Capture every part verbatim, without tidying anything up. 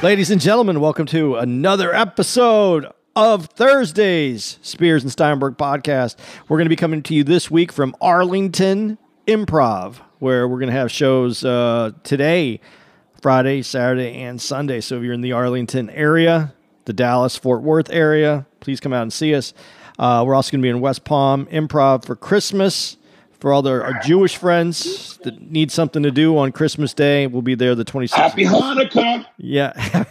Ladies and gentlemen, welcome to another episode of Thursday's Spears and Steinberg podcast. We're going to be coming to you this week from Arlington Improv, where we're going to have shows uh, today, Friday, Saturday, and Sunday. So if you're in the Arlington area, the Dallas, Fort Worth area, please come out and see us. Uh, we're also going to be in West Palm Improv for Christmas. For all the, our Jewish friends that need something to do on Christmas Day, we'll be there the twenty-sixth. Happy Hanukkah! Yeah.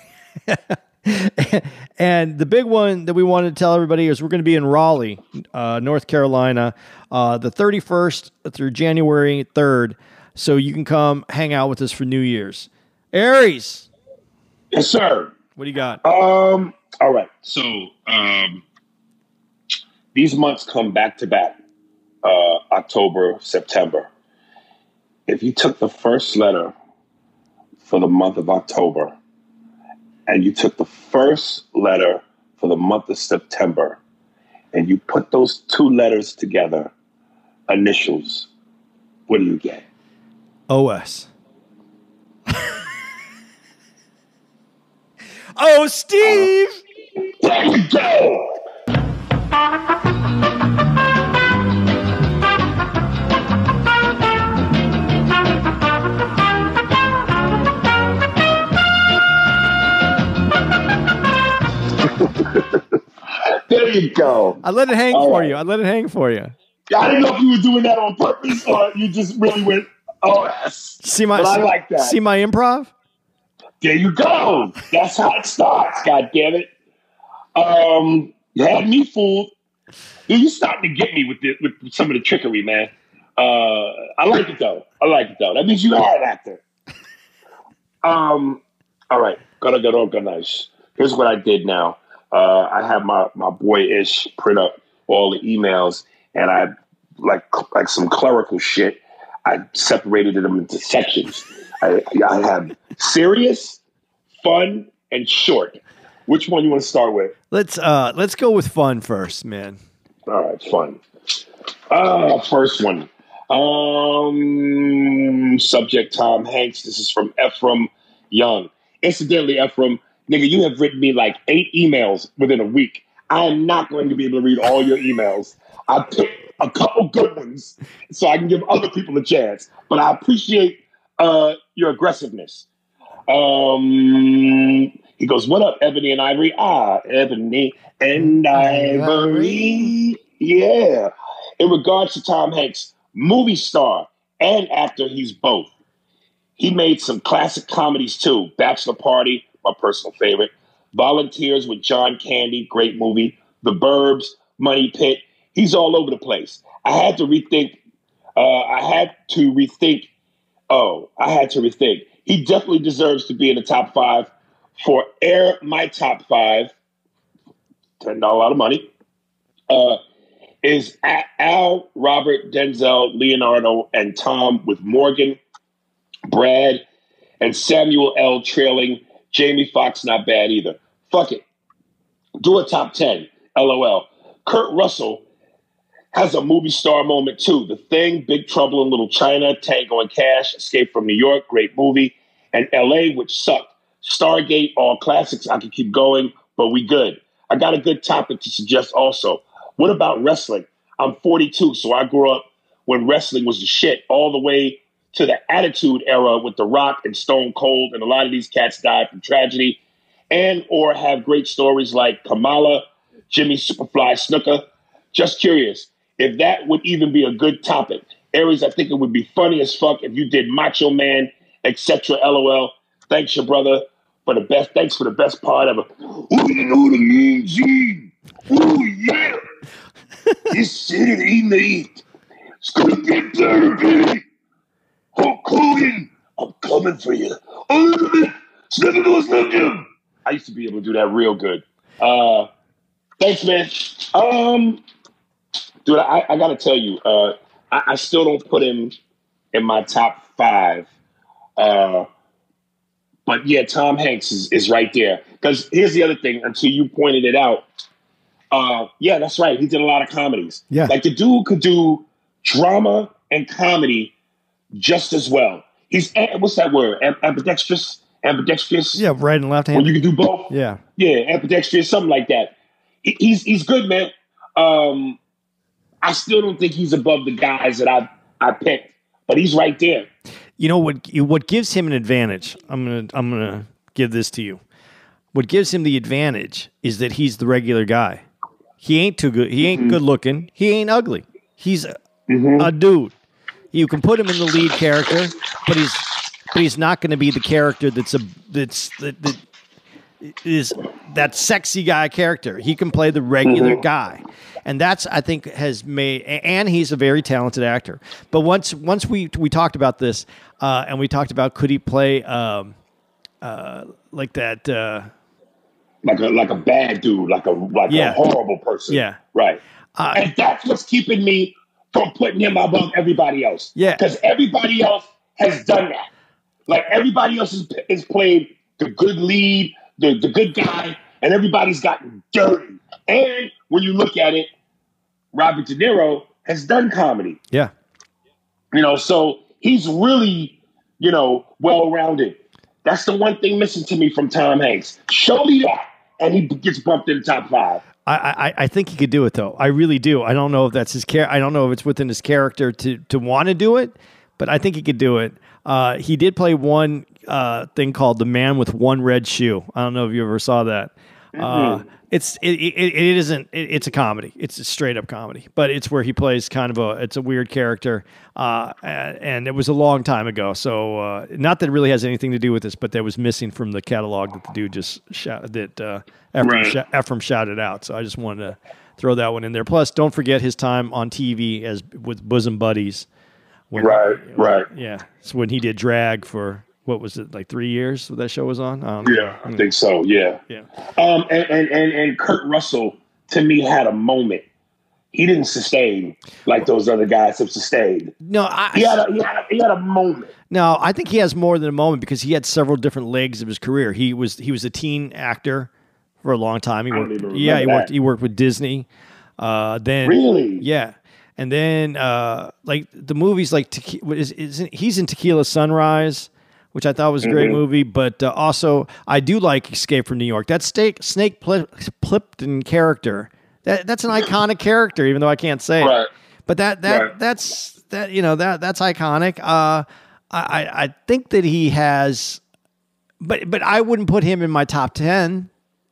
And the big one that we wanted to tell everybody is we're going to be in Raleigh, uh, North Carolina, uh, the thirty-first through January third. So you can come hang out with us for New Year's. Aries. Yes, sir. What do you got? Um. All right. So um, these months come back to back. Uh, October, September. If you took the first letter for the month of October and you took the first letter for the month of September and you put those two letters together, initials, what do you get? O S. Oh, Steve! Uh, there you go! There you go. I let it hang All for right. you. I let it hang for you. I didn't know if you were doing that on purpose or you just really went, oh, yes. See my, but I like that. See my improv? There you go. That's how it starts, God damn it. Um, you had me fooled. You're starting to get me with the, with some of the trickery, man. Uh, I like it, though. I like it, though. That means you're an actor. Um, all right. Gotta get organized. Here's what I did now. Uh, I have my, my boy Ish print up all the emails, and I like like some clerical shit. I separated them into sections. I, I have serious, fun, and short. Which one you want to start with? Let's uh let's go with fun first, man. All right, fun. Uh, first one. Um, subject Tom Hanks. This is from Ephraim Young. Incidentally, Ephraim, nigga, you have written me like eight emails within a week. I am not going to be able to read all your emails. I picked a couple good ones so I can give other people a chance. But I appreciate uh, your aggressiveness. Um, he goes, what up, Ebony and Ivory? Ah, Ebony and Ivory. Yeah. In regards to Tom Hanks, movie star and actor, he's both. He made some classic comedies too. Bachelor Party, my personal favorite. Volunteers with John Candy, great movie. The Burbs, Money Pit. He's all over the place. I had to rethink. Uh, I had to rethink. Oh, I had to rethink. He definitely deserves to be in the top five. For Air My Top Five, ten dollars a lot of money, uh, is Al, Robert, Denzel, Leonardo, and Tom with Morgan, Brad, and Samuel L. trailing Jamie Foxx, not bad either. Fuck it. Do a top ten. LOL. Kurt Russell has a movie star moment too. The Thing, Big Trouble in Little China, Tango and Cash, Escape from New York, great movie. And L A, which sucked. Stargate, all classics. I could keep going, but we good. I got a good topic to suggest also. What about wrestling? I'm forty-two, so I grew up when wrestling was the shit, all the way to the Attitude Era with The Rock and Stone Cold, and a lot of these cats died from tragedy, and or have great stories like Kamala, Jimmy Superfly Snuka. Just curious if that would even be a good topic. Aries, I think it would be funny as fuck if you did Macho Man, et cetera. LOL. Thanks, your brother, for the best. Thanks for the best part ever. Oh, you know the mean Gene. Oh yeah, this shit he made. It's gonna get dirty, baby. Hulk Hogan, I'm coming for you. Elizabeth, Sniffin' goes him. I used to be able to do that real good. Uh, thanks, man. Um, dude, I, I gotta tell you, uh, I, I still don't put him in my top five. Uh, but yeah, Tom Hanks is, is right there. Because here's the other thing, until you pointed it out. Uh, yeah, that's right. He did a lot of comedies. Yeah. Like the dude could do drama and comedy just as well. He's, what's that word? Ambidextrous? ambidextrous. Yeah, right and left hand. When you can do both. Yeah. Yeah, ambidextrous, something like that. He, he's he's good, man. Um, I still don't think he's above the guys that I I picked, but he's right there. You know what? What gives him an advantage? I'm gonna I'm gonna give this to you. What gives him the advantage is that he's the regular guy. He ain't too good. He ain't mm-hmm. good looking. He ain't ugly. He's a, mm-hmm. a dude. You can put him in the lead character, but he's but he's not going to be the character that's a that's that, that is that sexy guy character. He can play the regular mm-hmm. guy, and that's I think has made. And he's a very talented actor. But once once we we talked about this, uh, and we talked about could he play um, uh, like that. Uh, Like a like a bad dude, like a like yeah. a horrible person. Yeah. Right. Uh, and that's what's keeping me from putting him above everybody else. Yeah. Because everybody else has done that. Like everybody else has, has played the good lead, the, the good guy, and everybody's gotten dirty. And when you look at it, Robert De Niro has done comedy. Yeah. You know, so he's really, you know, well-rounded. That's the one thing missing to me from Tom Hanks. Show me that. And he gets bumped in the top five. I, I, I think he could do it, though. I really do. I don't know if that's his char- I don't know if it's within his character to to want to do it, but I think he could do it. Uh, he did play one uh, thing called The Man with One Red Shoe. I don't know if you ever saw that. Mm-hmm. Uh, it's it, it, it isn't it, it's a comedy. It's a straight up comedy, but it's where he plays kind of a it's a weird character, uh, and, and it was a long time ago. So uh, not that it really has anything to do with this, but that was missing from the catalog that the dude just shot, that uh, Ephraim, right. sh- Ephraim shouted out. So I just wanted to throw that one in there. Plus, don't forget his time on T V as with Bosom Buddies. When, right, right, yeah. So when he did drag for. What was it, like three years that show was on? I yeah, I think so, yeah. Yeah. Um, and, and, and, and Kurt Russell, to me, had a moment. He didn't sustain like those other guys have sustained. No, I, he, had a, he, had a, he had a moment. No, I think he has more than a moment because he had several different legs of his career. He was he was a teen actor for a long time. He worked, yeah, he worked, he worked with Disney. Uh, then Really? Yeah. And then uh, like the movies like, Tequ- is, is, he's in Tequila Sunrise, which I thought was a great mm-hmm. movie, but uh, also I do like Escape from New York. That Snake, Snake Pl- Plipton character, that that's an iconic character, even though I can't say right. it. But that that right. that's that you know that that's iconic. Uh, I I think that he has, but but I wouldn't put him in my top ten.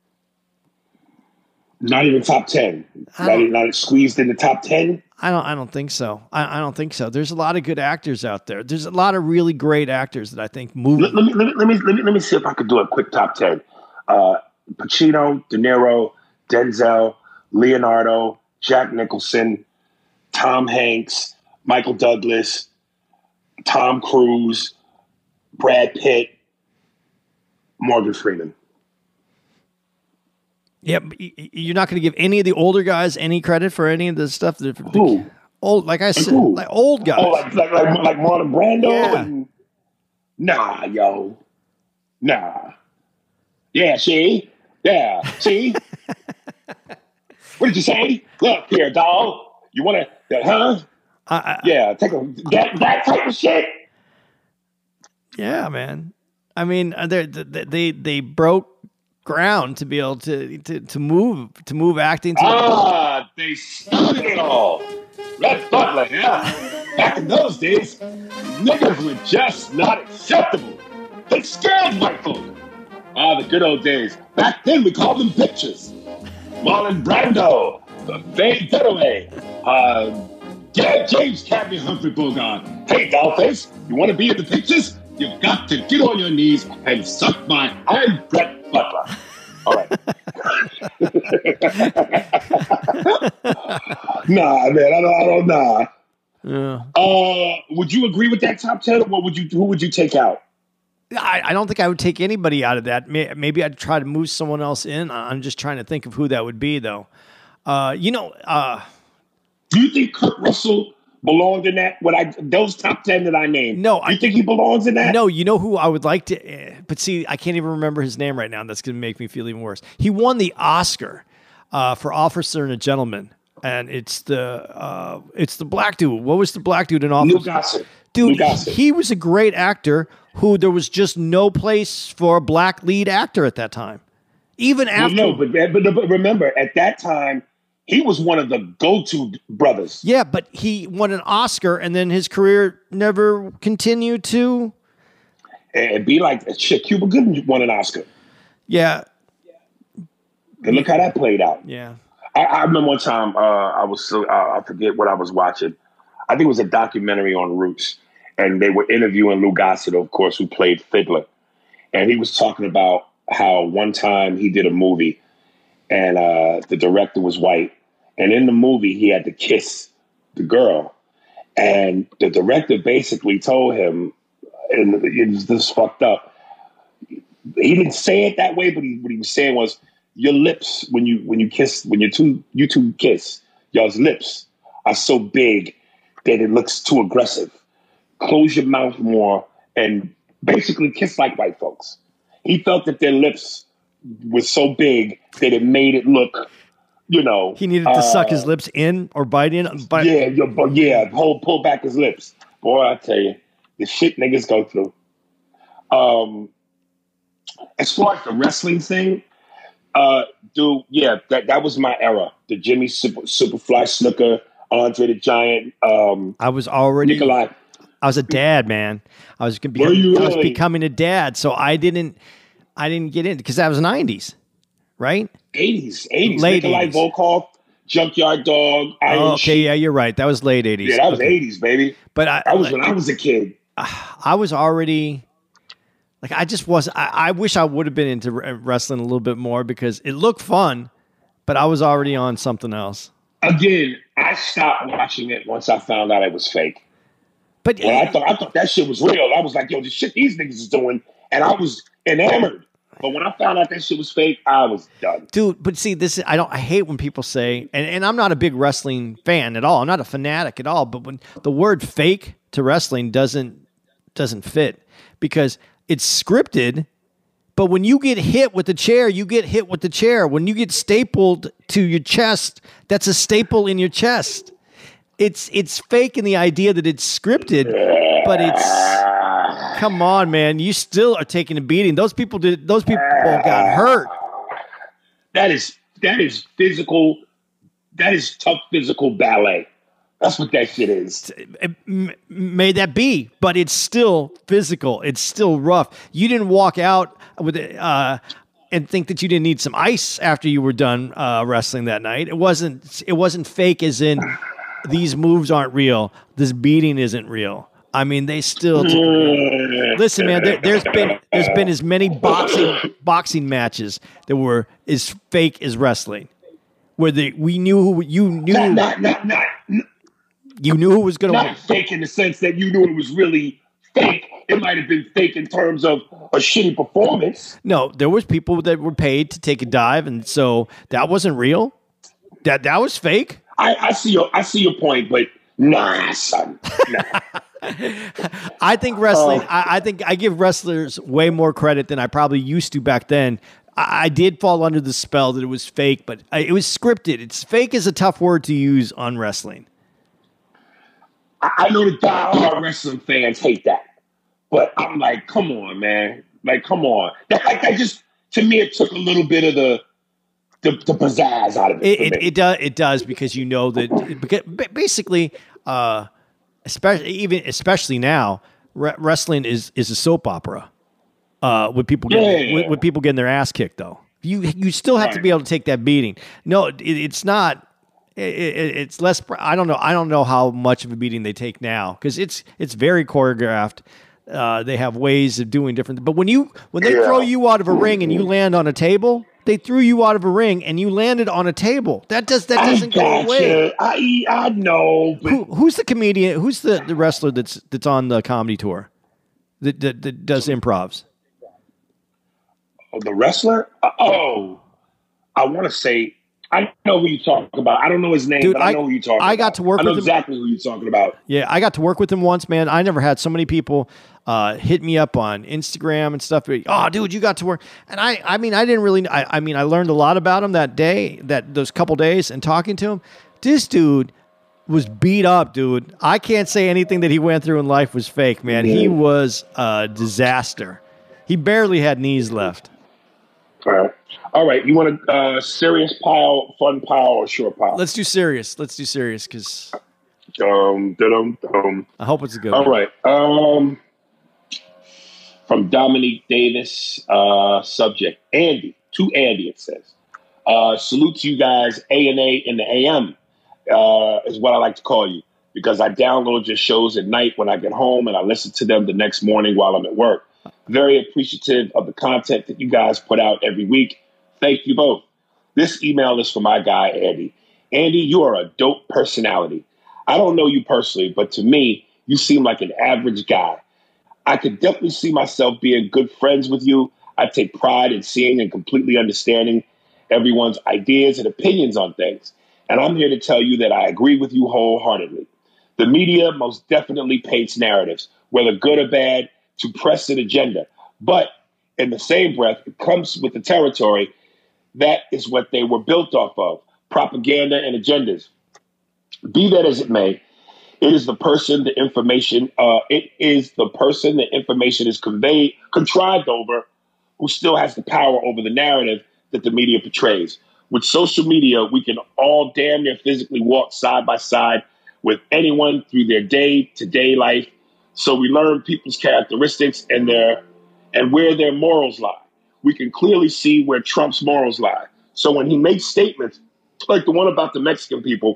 Not even top ten. Not, even, not squeezed in the top ten. I don't. I don't think so. I, I don't think so. There's a lot of good actors out there. There's a lot of really great actors that I think move. Let, let, me, let, me, let, me, let, me, let me see if I could do a quick top ten. Uh, Pacino, De Niro, Denzel, Leonardo, Jack Nicholson, Tom Hanks, Michael Douglas, Tom Cruise, Brad Pitt, Morgan Freeman. Yeah, you're not going to give any of the older guys any credit for any of the stuff that Who? old, like I said, like old guys. Oh, like like like, like Marlon Brando. Yeah. And, nah, yo, nah. Yeah, see, yeah, see. What did you say? Look here, doll. You want to? Huh? I, I, yeah, take a that that type of shit. Yeah, man. I mean, they they they broke ground to be able to, to to move to move acting to ah they started it all. Red Butler, yeah. Back in those days, niggas were just not acceptable. They scared white folk. Ah, the good old days. Back then we called them pictures. Marlon Brando, Faye Dunaway, uh, James Cagney, Humphrey Bogart. Hey, dollface, you want to be in the pictures? You've got to get on your knees and suck my. I'm Brett Butler. All right. Nah, man, I don't, I don't nah. Yeah. Uh, would you agree with that top ten? Or what would you? Who would you take out? I, I don't think I would take anybody out of that. Maybe I'd try to move someone else in. I'm just trying to think of who that would be, though. Uh, you know, uh, do you think Kurt Russell belonged in that? What I those top ten that I named? No, do you I think he belongs in that? No, you know who I would like to, uh, but see, I can't even remember his name right now. And that's going to make me feel even worse. He won the Oscar uh, for Officer and a Gentleman, and it's the uh, it's the black dude. What was the black dude in Officer? Neil Gossett. Dude, Lou Gossett. he was a great actor who there was just no place for a black lead actor at that time. Even after. Well, no, but, but, but remember, at that time, he was one of the go-to brothers. Yeah, but he won an Oscar, and then his career never continued to. And be like, shit, Cuba Gooding won an Oscar. Yeah. And look how that played out. Yeah. I, I remember one time, uh, I was, so, uh, I forget what I was watching. I think it was a documentary on Roots. And they were interviewing Lou Gossett, of course, who played Fiddler. And he was talking about how one time he did a movie and uh, the director was white. And in the movie, he had to kiss the girl. And the director basically told him, and it was this fucked up. He didn't say it that way, but he, what he was saying was, your lips, when you when you kiss, when you two you two kiss, y'all's lips are so big that it looks too aggressive. Close your mouth more and basically kiss like white folks. He felt that their lips were so big that it made it look, you know. He needed to uh, suck his lips in or bite in. Bite. Yeah, yeah, hold, pull back his lips. Boy, I tell you, the shit niggas go through. Um, as far as the wrestling thing, uh, dude, yeah, that, that was my era. The Jimmy Super, Superfly Snooker, Andre the Giant. Um, I was already Nikolai. I was a dad, man. I was becoming, really? I was becoming a dad, so I didn't, I didn't get in because that was nineties, right? eighties, eighties. Late Nikolai eighties. Volkov, Junkyard Dog, Iron Oh, okay, Sheik. yeah, you're right. That was late eighties. Yeah, that was okay. eighties, baby. But I, that was like, when I was a kid. I was already, like, I just was. I, I wish I would have been into wrestling a little bit more because it looked fun, but I was already on something else. Again, I stopped watching it once I found out it was fake. But well, I thought I thought that shit was real. I was like, yo, the shit these niggas is doing, and I was enamored. But when I found out that shit was fake, I was done. Dude, but see, this is, I don't I hate when people say, and, and I'm not a big wrestling fan at all. I'm not a fanatic at all, but when the word fake to wrestling doesn't doesn't fit because it's scripted, but when you get hit with the chair, you get hit with the chair. When you get stapled to your chest, that's a staple in your chest. It's it's fake in the idea that it's scripted, but it's come on, man. You still are taking a beating. Those people did. Those people got hurt. That is that is physical. That is tough physical ballet. That's what that shit is. It may that be, but it's still physical. It's still rough. You didn't walk out with uh, and think that you didn't need some ice after you were done uh, wrestling that night. It wasn't. It wasn't fake, as in. These moves aren't real. This beating isn't real. I mean, they still took listen, man. There, there's been there's been as many boxing boxing matches that were as fake as wrestling, where the we knew who you knew not, not, not, not, you knew who was going to not win. Fake in the sense that you knew it was really fake. It might have been fake in terms of a shitty performance. No, there was people that were paid to take a dive, and so that wasn't real. That that was fake. I, I see your I see your point, but nah, son. Nah. I think wrestling. Uh, I, I think I give wrestlers way more credit than I probably used to back then. I, I did fall under the spell that it was fake, but I, it was scripted. It's fake is a tough word to use on wrestling. I, I know the diehard wrestling fans hate that, but I'm like, come on, man. Like, come on. That, like, that just to me, it took a little bit of the. The, the pizzazz out of it. It, it, it does. It does because you know that because basically, uh, especially even especially now, re- wrestling is is a soap opera. Uh, with people getting, yeah. with, with people getting their ass kicked, though, you you still have right. to be able to take that beating. No, it, it's not. It, it, it's less. I don't know. I don't know how much of a beating they take now because it's it's very choreographed. Uh, they have ways of doing different. But when you when they yeah. throw you out of a ring and you land on a table. They threw you out of a ring and you landed on a table. That does that doesn't go away. I I know. But Who, who's the comedian? Who's the, the wrestler that's that's on the comedy tour that that, that does improvs? Oh, the wrestler? Uh, oh, I want to say I know who you talking about. I don't know his name, Dude, but I, I know who you talking. I about. got to work I know with exactly him. who you're talking about. Yeah, I got to work with him once, man. I never had so many people uh, hit me up on Instagram and stuff. Oh, dude, you got to work. And I, I mean, I didn't really. I, I mean, I learned a lot about him that day, that those couple days, and talking to him. This dude was beat up, dude. I can't say anything that he went through in life was fake, man. He was a disaster. He barely had knees left. All right. All right. You want a uh, serious pile, fun pile, or short pile? Let's do serious. Let's do serious because um, dum, dum. I hope it's a good All one. right. Um, from Dominique Davis, uh, subject Andy. To Andy, it says. Uh, salute to you guys, A and A in the A M, uh, is what I like to call you, because I download your shows at night when I get home and I listen to them the next morning while I'm at work. Very appreciative of the content that you guys put out every week. Thank you both. This email is for my guy, Andy. Andy, you are a dope personality. I don't know you personally, but to me, you seem like an average guy. I could definitely see myself being good friends with you. I take pride in seeing and completely understanding everyone's ideas and opinions on things. And I'm here to tell you that I agree with you wholeheartedly. The media most definitely paints narratives, whether good or bad, to press an agenda. But in the same breath, it comes with the territory. That is what they were built off of, propaganda and agendas. Be that as it may, it is the person, the information, uh, it is the person the information is conveyed, contrived over, who still has the power over the narrative that the media portrays. With social media, we can all damn near physically walk side by side with anyone through their day-to-day life. So we learn people's characteristics and their and where their morals lie. We can clearly see where Trump's morals lie. So when he makes statements like the one about the Mexican people,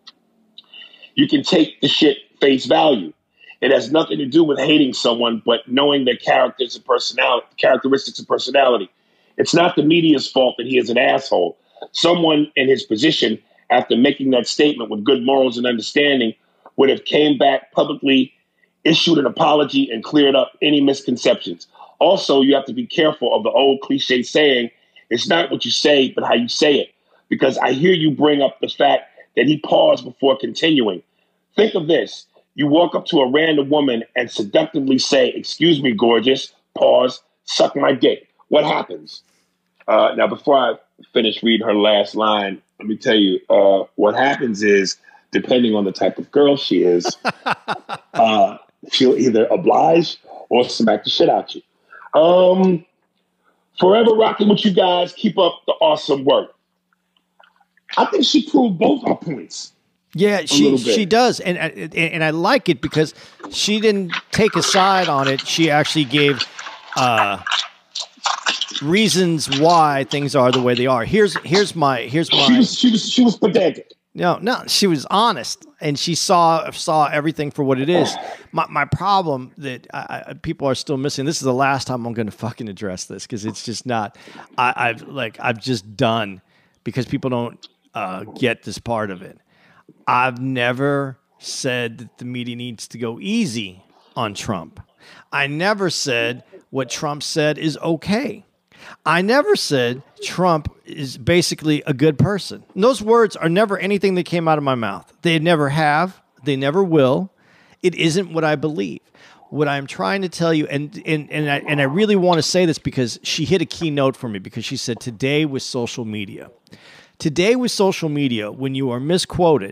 you can take the shit face value. It has nothing to do with hating someone, but knowing their characters and personality, characteristics and personality. It's not the media's fault that he is an asshole. Someone in his position, after making that statement with good morals and understanding, would have came back publicly, issued an apology, and cleared up any misconceptions. Also, you have to be careful of the old cliche saying, it's not what you say, but how you say it. Because I hear you bring up the fact that he paused before continuing. Think of this. You walk up to a random woman and seductively say, excuse me, gorgeous, pause, suck my dick. What happens? Uh, now, before I finish reading her last line, let me tell you, uh, what happens is, depending on the type of girl she is, uh, she'll either oblige or smack the shit out you. Um, forever rocking with you guys. Keep up the awesome work. I think she proved both our points. Yeah, she she does, and and and I like it because she didn't take a side on it. She actually gave uh, reasons why things are the way they are. Here's here's my here's my. She was she was she was pedantic. No, no, she was honest, and she saw saw everything for what it is. My my problem that I, I, people are still missing. This is the last time I'm going to fucking address this because it's just not. I, I've like I've just done because people don't uh, get this part of it. I've never said that the media needs to go easy on Trump. I never said what Trump said is okay. I never said Trump is basically a good person. And those words are never anything that came out of my mouth. They never have. They never will. It isn't what I believe. What I'm trying to tell you, and and and I, and I really want to say this because she hit a key note for me because she said today with social media. Today with social media, when you are misquoted,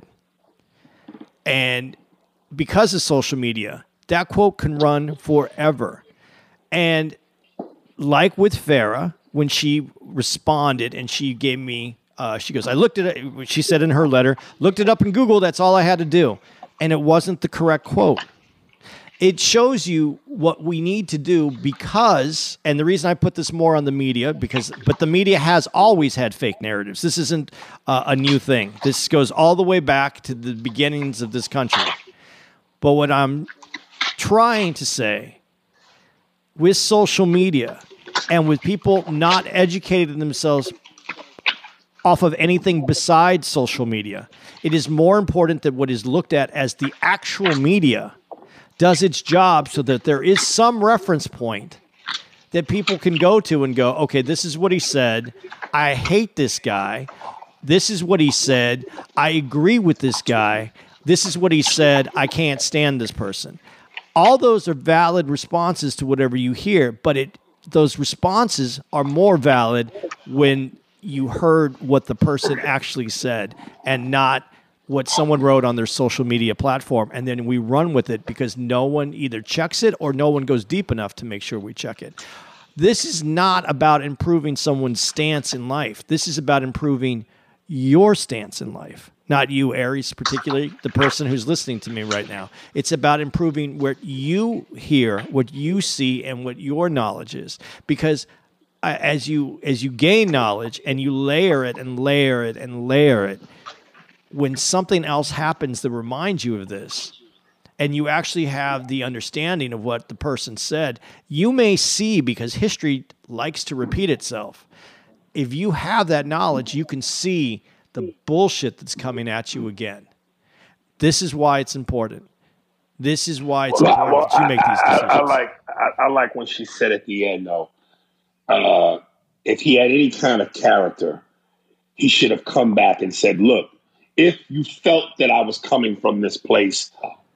and because of social media, that quote can run forever. And like with Farrah, when she responded and she gave me, uh, she goes, I looked at it, she said in her letter, looked it up in Google, that's all I had to do. And it wasn't the correct quote. It shows you what we need to do because, and the reason I put this more on the media, because, but the media has always had fake narratives. This isn't uh, a new thing. This goes all the way back to the beginnings of this country. But what I'm trying to say with social media and with people not educating themselves off of anything besides social media, it is more important that what is looked at as the actual media does its job so that there is some reference point that people can go to and go, okay, this is what he said. I hate this guy. This is what he said. I agree with this guy. This is what he said. I can't stand this person. All those are valid responses to whatever you hear, but it those responses are more valid when you heard what the person actually said and not what someone wrote on their social media platform, and then we run with it because no one either checks it or no one goes deep enough to make sure we check it. This is not about improving someone's stance in life. This is about improving your stance in life. Not you, Aries, particularly the person who's listening to me right now. It's about improving what you hear, what you see, and what your knowledge is. Because as you as you gain knowledge and you layer it and layer it and layer it, when something else happens that reminds you of this, and you actually have the understanding of what the person said, you may see, because history likes to repeat itself, if you have that knowledge, you can see the bullshit that's coming at you again. This is why it's important. This is why it's well, important well, that you make these decisions. I, I, I like I, I like when she said at the end, though, uh, if he had any kind of character, he should have come back and said, look, if you felt that I was coming from this place,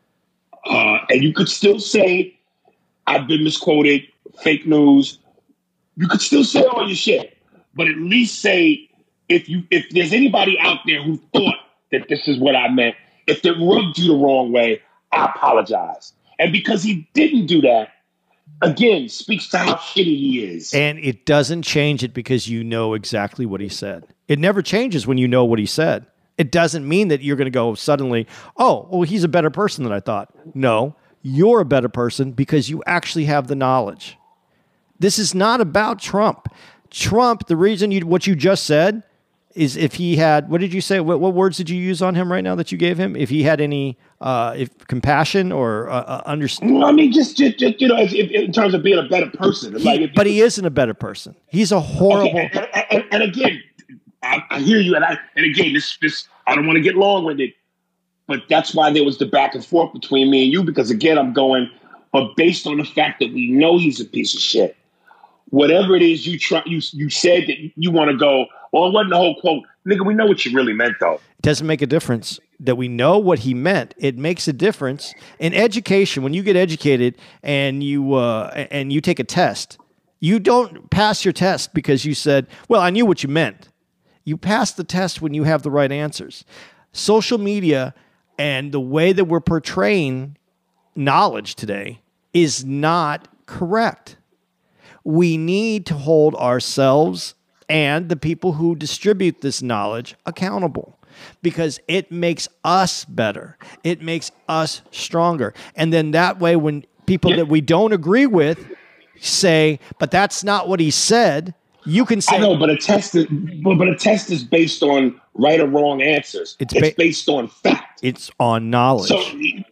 uh, and you could still say, I've been misquoted, fake news, you could still say all your shit, but at least say, if you if there's anybody out there who thought that this is what I meant, if it rubbed you the wrong way, I apologize. And because he didn't do that, again, speaks to how shitty he is. And it doesn't change it because you know exactly what he said. It never changes when you know what he said. It doesn't mean that you're going to go suddenly, oh, well, he's a better person than I thought. No, you're a better person because you actually have the knowledge. This is not about Trump. Trump, the reason you what you just said is if he had, what did you say? What, what words did you use on him right now that you gave him? If he had any uh, if compassion or uh, uh, understanding? I mean, just, just, just you know, if, if, in terms of being a better person. He, like if, but he isn't a better person. He's a horrible. Okay, and, and, and, and again, I, I hear you, and I and again, this this I don't want to get long-winded, but that's why there was the back and forth between me and you, because again, I'm going, but based on the fact that we know he's a piece of shit, whatever it is you try, you you said that you want to go, well, it wasn't the whole quote, nigga. We know what you really meant, though. It doesn't make a difference that we know what he meant. It makes a difference in education. When you get educated and you uh, and you take a test, you don't pass your test because you said, well, I knew what you meant. You pass the test when you have the right answers. Social media and the way that we're portraying knowledge today is not correct. We need to hold ourselves and the people who distribute this knowledge accountable because it makes us better. It makes us stronger. And then that way, when people that we don't agree with say, but that's not what he said, you can say, I know, but a test is, but, but a test is based on right or wrong answers. It's, it's ba- based on fact. It's on knowledge. So,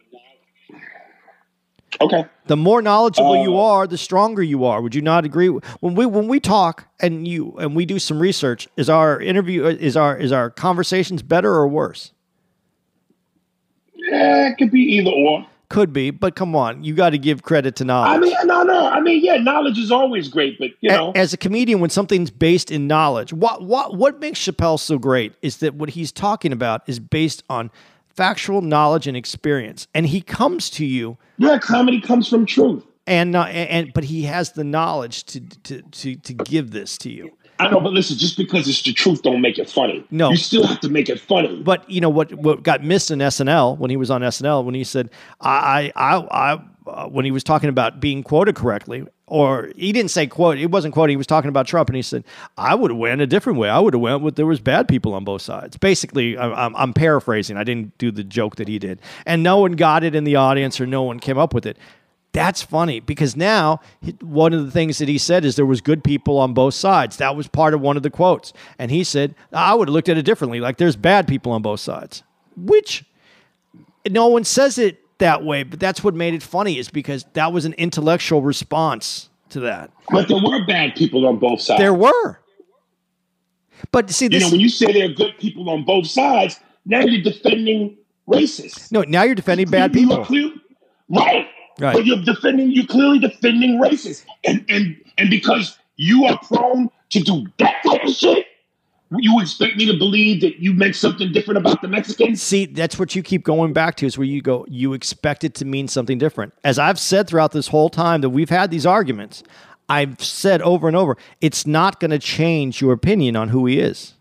okay. The more knowledgeable uh, you are, the stronger you are. Would you not agree? When we when we talk and you and we do some research, is our interview is our is our conversations better or worse? Yeah, it could be either or. Could be, but come on, you got to give credit to knowledge. I mean, no, no. I mean, yeah, knowledge is always great, but you know, as a comedian, when something's based in knowledge, what what what makes Chappelle so great is that what he's talking about is based on factual knowledge and experience, and he comes to you. Yeah, comedy comes from truth, and uh, and, and but he has the knowledge to to to to give this to you. I know, but listen, just because it's the truth don't make it funny. No. You still have to make it funny. But you know what what got missed in S N L when he was on S N L, when he said, I, I, I, I uh, when he was talking about being quoted correctly, or he didn't say quote, it wasn't quoting, he was talking about Trump, and he said, I would have went a different way. I would have went with there was bad people on both sides. Basically, I'm, I'm paraphrasing. I didn't do the joke that he did. And no one got it in the audience or no one came up with it. That's funny because now one of the things that he said is there was good people on both sides. That was part of one of the quotes. And he said, I would have looked at it differently. Like there's bad people on both sides, which no one says it that way. But that's what made it funny is because that was an intellectual response to that. But there were bad people on both sides. There were. But see, this, you know, when you say there are good people on both sides, now you're defending racists. No, now you're defending bad you people. Clear, right. Right. But you're defending, you're clearly defending racists. And, and, and because you are prone to do that type of shit, you expect me to believe that you meant something different about the Mexicans? See, that's what you keep going back to is where you go, you expect it to mean something different. As I've said throughout this whole time that we've had these arguments, I've said over and over, it's not going to change your opinion on who he is.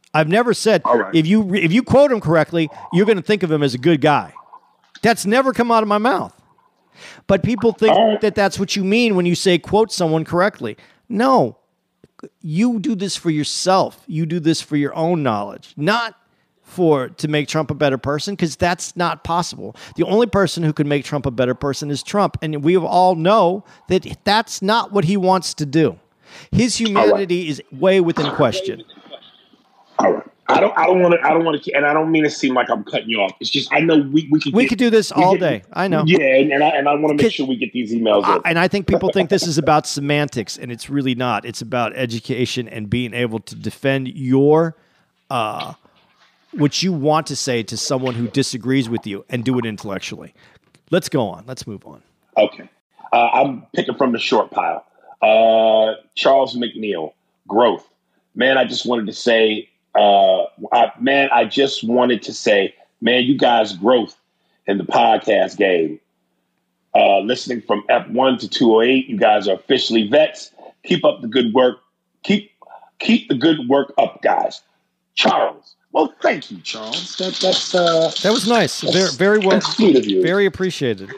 I've never said All right. if you re- if you quote him correctly, you're going to think of him as a good guy. That's never come out of my mouth. But people think right. that that's what you mean when you say quote someone correctly. No, you do this for yourself. You do this for your own knowledge, not for to make Trump a better person, because that's not possible. The only person who can make Trump a better person is Trump, and we all know that that's not what he wants to do. His humanity right. is way within question. All right. I don't. I don't want to. I don't want to. And I don't mean to seem like I'm cutting you off. It's just I know we we could. We get, could do this all get, day. I know. Yeah, and, and I and I want to make sure we get these emails. I, in. And I think people think this is about semantics, and it's really not. It's about education and being able to defend your, uh, what you want to say to someone who disagrees with you, and do it intellectually. Let's go on. Let's move on. Okay, uh, I'm picking from the short pile. Uh, Charles McNeil, growth. Man, I just wanted to say. Uh, I, man, I just wanted to say, man, you guys' growth in the podcast game. Uh, listening from F one to two oh eight, you guys are officially vets. Keep up the good work. Keep keep the good work up, guys. Charles. Well, thank you, Charles. That, that's uh, that was nice. Very, very well. Sweet of you. Very appreciated.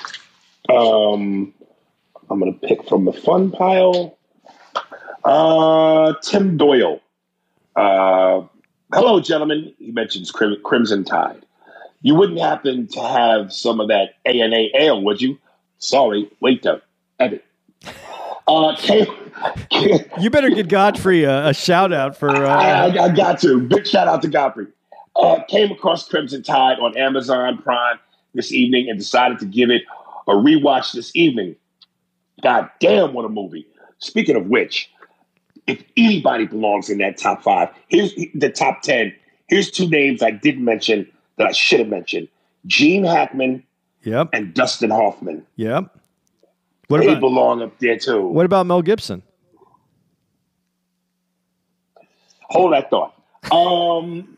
Um, I'm gonna pick from the fun pile. Uh, Tim Doyle. Uh, hello, gentlemen. He mentions Crim- Crimson Tide. You wouldn't happen to have some of that A N A ale, would you? Sorry, wait though. Edit. Uh, came, came, you better get Godfrey a, a shout out for. Uh, I, I, I got to. Big shout out to Godfrey. Uh, came across Crimson Tide on Amazon Prime this evening and decided to give it a rewatch this evening. God damn, what a movie. Speaking of which, if anybody belongs in that top five, here's the top ten. Here's two names I didn't mention that I should have mentioned. Gene Hackman yep. and Dustin Hoffman. Yep. What they about, belong up there too. What about Mel Gibson? Hold that thought. Um,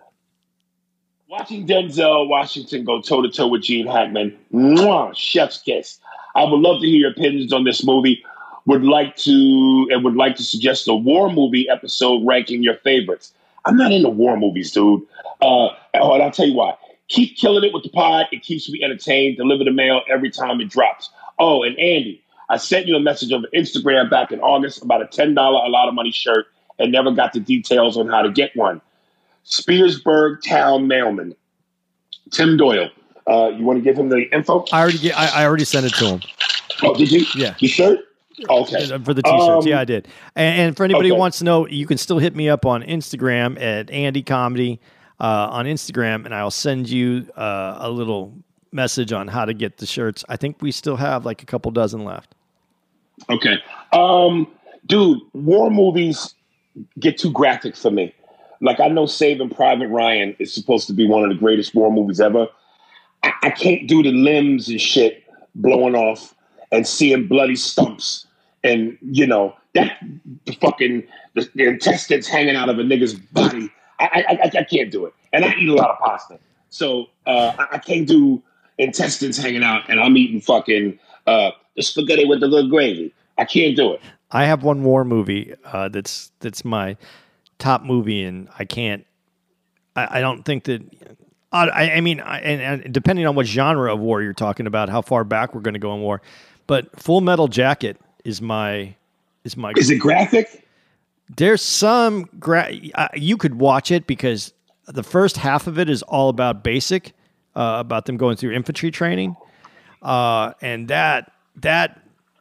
watching Denzel Washington go toe-to-toe with Gene Hackman, mwah, chef's kiss. I would love to hear your opinions on this movie. Would like to and would like to suggest a war movie episode ranking your favorites. I'm not into war movies, dude. Uh, and I'll tell you why. Keep killing it with the pod. It keeps me entertained. Deliver the mail every time it drops. Oh, and Andy, I sent you a message on Instagram back in August about a ten dollars A Lot of Money shirt and never got the details on how to get one. Spearsburg Town Mailman. Tim Doyle. Uh, you want to give him the info? I already get, I, I already sent it to him. Oh, did you? Yeah. You shirt? Okay. For the t-shirts. Um, yeah, I did. And, and for anybody okay. who wants to know, you can still hit me up on Instagram at Andy Comedy uh, on Instagram, and I'll send you uh, a little message on how to get the shirts. I think we still have like a couple dozen left. Okay. Um, dude, war movies get too graphic for me. Like, I know Saving Private Ryan is supposed to be one of the greatest war movies ever. I, I can't do the limbs and shit blowing off and seeing bloody stumps and, you know, that the fucking the, the intestines hanging out of a nigga's body. I, I, I, I can't do it. And I eat a lot of pasta. So uh, I, I can't do intestines hanging out and I'm eating fucking uh, the spaghetti with the good gravy. I can't do it. I have one war movie uh, that's that's my top movie, and I can't. I, I don't think that. I, I mean, I, and, and depending on what genre of war you're talking about, how far back we're going to go in war, but Full Metal Jacket is my is my. Is it graphic? There's some gra- uh, you could watch it because the first half of it is all about basic, uh, about them going through infantry training, uh, and that that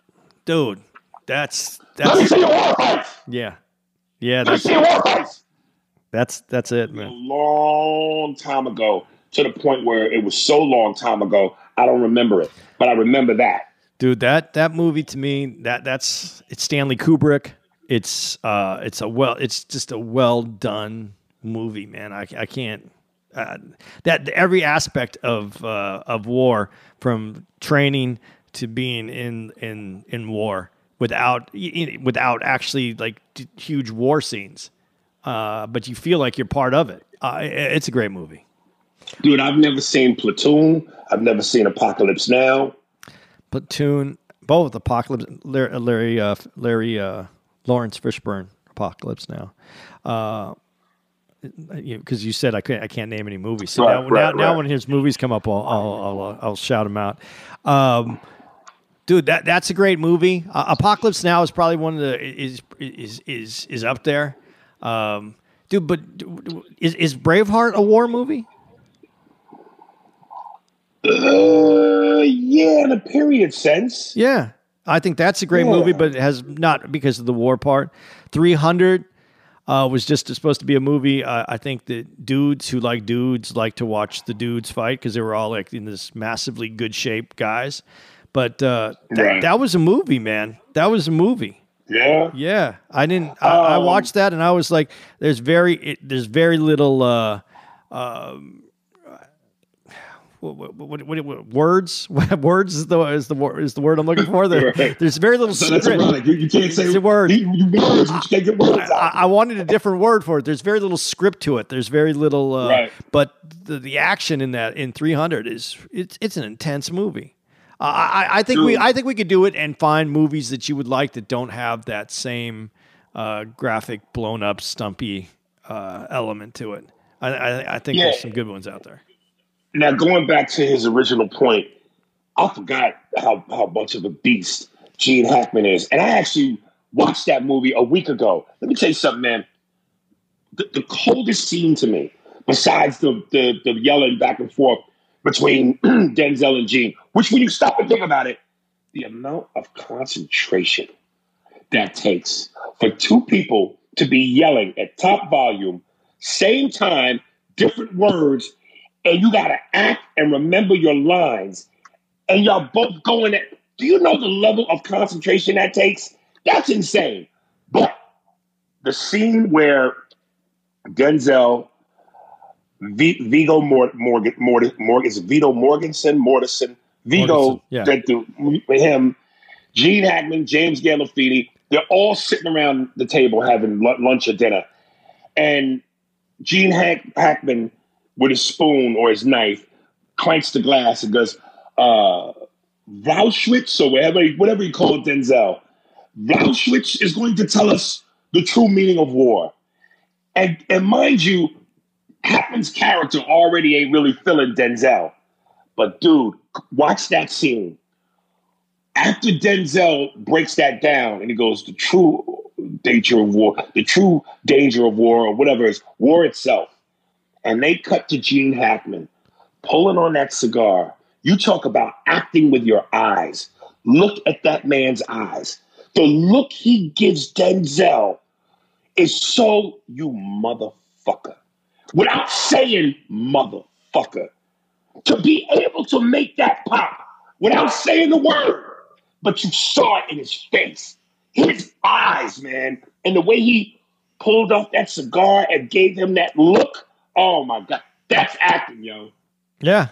dude, that's that's. Let me see your war fights. Yeah, yeah. Let me That's see your war fights. that's that's it, A man. long time ago, to the point where it was so long time ago, I don't remember it, but I remember that. Dude, that that movie to me, that that's it's Stanley Kubrick. It's uh, it's a well, it's just a well done movie, man. I I can't. Uh, that every aspect of uh, of war, from training to being in in in war, without without actually like huge war scenes, uh, but you feel like you're part of it. Uh, it's a great movie, dude. I've never seen Platoon. I've never seen Apocalypse Now. Platoon, both Apocalypse, Larry Larry, uh, Larry uh, Lawrence Fishburne, Apocalypse Now. Uh, you because you said I can't I can't name any movies. So Right, now right, now, right. now when his movies come up, I'll I'll I'll, uh, I'll shout them out. Um, dude, that that's a great movie. Uh, Apocalypse Now is probably one of the is is is is up there. Um, dude, but is is Braveheart a war movie? Uh, yeah, in a period sense. Yeah, I think that's a great Yeah. movie, but it has not because of the war part. three hundred uh, was just supposed to be a movie. Uh, I think that dudes who like dudes like to watch the dudes fight because they were all like in this massively good shape guys. But uh, that, Right. that was a movie, man. That was a movie. Yeah. Yeah, I didn't. I, I Um, watched that and I was like, "There's very, it, there's very little." Uh, um, What, what, what, what, words? Words is the is the word is the word I'm looking for. There, Right. there's very little So that's script. ironic. You, you can't say It's a word. You, you words, but you can't get words I, out. I wanted a different word for it. There's very little script to it. There's very little, uh, Right. but the, the action in that in three hundred is it's it's an intense movie. Uh, I I think we Dude. I think we could do it and find movies that you would like that don't have that same uh, graphic, blown up, stumpy uh, element to it. I I, I think Yeah. there's some good ones out there. Now, going back to his original point, I forgot how, how much of a beast Gene Hackman is. And I actually watched that movie a week ago. Let me tell you something, man. The, the coldest scene to me, besides the, the, the yelling back and forth between Denzel and Gene, which when you stop and think about it, the amount of concentration that takes for two people to be yelling at top volume, same time, different words, and you got to act and remember your lines, and y'all both going at, do you know the level of concentration that takes? That's insane. But the scene where Denzel, v, Vigo Mort, Morgan, Mort, Morgan, is it Vito Morganson, Mortensen, Vigo, Mortensen, yeah. that the, him, Gene Hackman, James Gandolfini, they're all sitting around the table having lunch or dinner. And Gene Hack, Hackman, with his spoon or his knife, clanks the glass and goes, uh, Vlausewitz, or whatever, whatever he called Denzel. Vlausewitz is going to tell us the true meaning of war. And, and mind you, Hackman's character already ain't really feeling Denzel. But dude, watch that scene. After Denzel breaks that down and he goes, the true danger of war, the true danger of war, or whatever it is, war itself. And they cut to Gene Hackman pulling on that cigar. You talk about acting with your eyes. Look at that man's eyes. The look he gives Denzel is so, you motherfucker. Without saying motherfucker. To be able to make that pop without saying the word. But you saw it in his face. His eyes, man. And the way he pulled off that cigar and gave him that look. Oh my God, that's acting, yo. Yeah,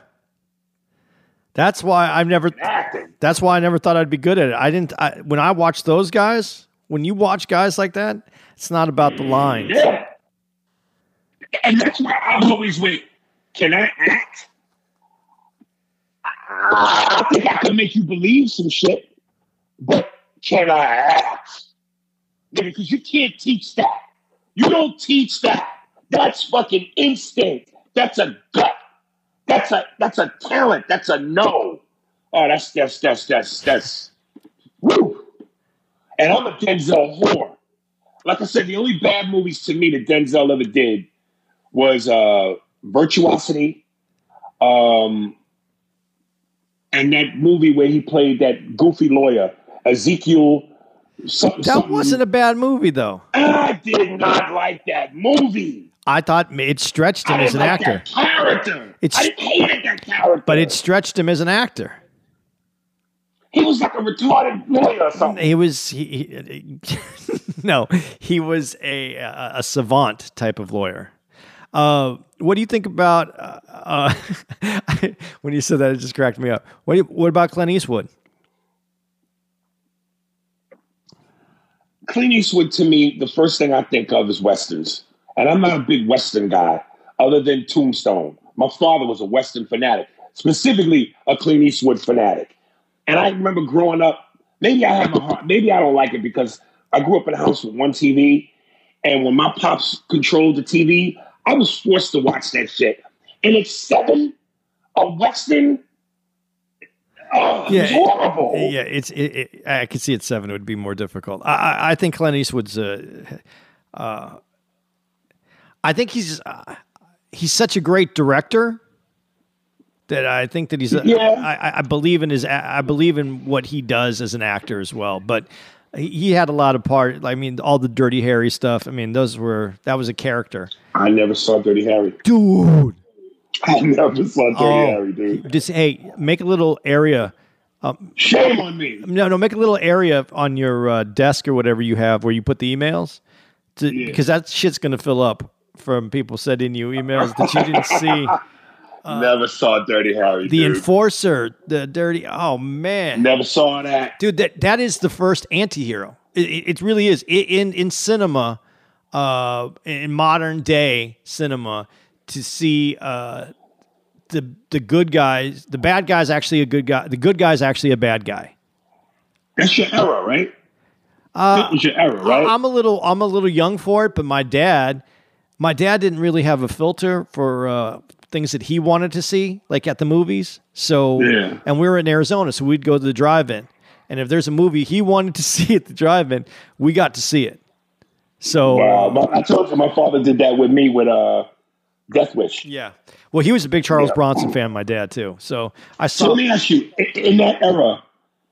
that's why I've never. Acting. That's why I never thought I'd be good at it. I didn't. I, when I watch those guys, when you watch guys like that, it's not about the lines. Yeah. And that's why I'm always wait. Can I act? I think I can make you believe some shit, but can I act? Because you can't teach that. You don't teach that. That's fucking instinct. That's a gut. That's a that's a talent. That's a no. Oh, that's that's that's that's that's woo. And I'm a Denzel whore. Like I said, the only bad movies to me that Denzel ever did was uh, Virtuosity, um, and that movie where he played that goofy lawyer, Ezekiel. Something, That something. wasn't a bad movie, though. I did not like that movie. I thought it stretched him I as didn't an like actor, that character. It's- I didn't hate that character. but it stretched him as an actor. he was like a retarded lawyer or something. He was he, he no, he was a, a a savant type of lawyer. Uh, what do you think about uh, uh, when you said that? It just cracked me up. What do you, what about Clint Eastwood? Clint Eastwood, to me, the first thing I think of is Westerns. And I'm not a big Western guy, other than Tombstone. My father was a Western fanatic, specifically a Clint Eastwood fanatic. And I remember growing up, maybe I have a heart, maybe I don't like it because I grew up in a house with one T V. And when my pops controlled the T V, I was forced to watch that shit. And it's seven, a Western. Oh, yeah, it's horrible. It, yeah, it's. It, it, I could see at seven it would be more difficult. I, I, I think Clint Eastwood's. Uh, uh, I think he's uh, he's such a great director that I think that he's. A, yeah. I, I believe in his. I believe in what he does as an actor as well. But he, he had a lot of part. I mean, all the Dirty Harry stuff. I mean, those were that was a character. I never saw Dirty Harry, dude. I never saw Dirty oh, Harry, dude. Just hey, make a little area. Um, Shame on me. No, no, make a little area on your uh, desk or whatever you have where you put the emails, to, yeah. because that shit's gonna fill up from people sending you emails that you didn't see. Uh, Never saw Dirty Harry. The dude. Enforcer, the dirty. Oh man, never saw that, dude. That that is the first anti-hero. It, it, it really is. It, in in cinema, uh, in modern day cinema, to see uh, the the good guys, the bad guy's actually a good guy. The good guy's actually a bad guy. That's your era, right? Uh, that was your era, right? I'm a little I'm a little young for it, but my dad, my dad didn't really have a filter for uh, things that he wanted to see, like at the movies. So, yeah. And we were in Arizona, so we'd go to the drive-in, and if there's a movie he wanted to see at the drive-in, we got to see it. So, wow, I told you my father did that with me with uh, Death Wish. Yeah. Well, he was a big Charles yeah. Bronson fan, my dad too. So I saw. So let me ask you, in that era,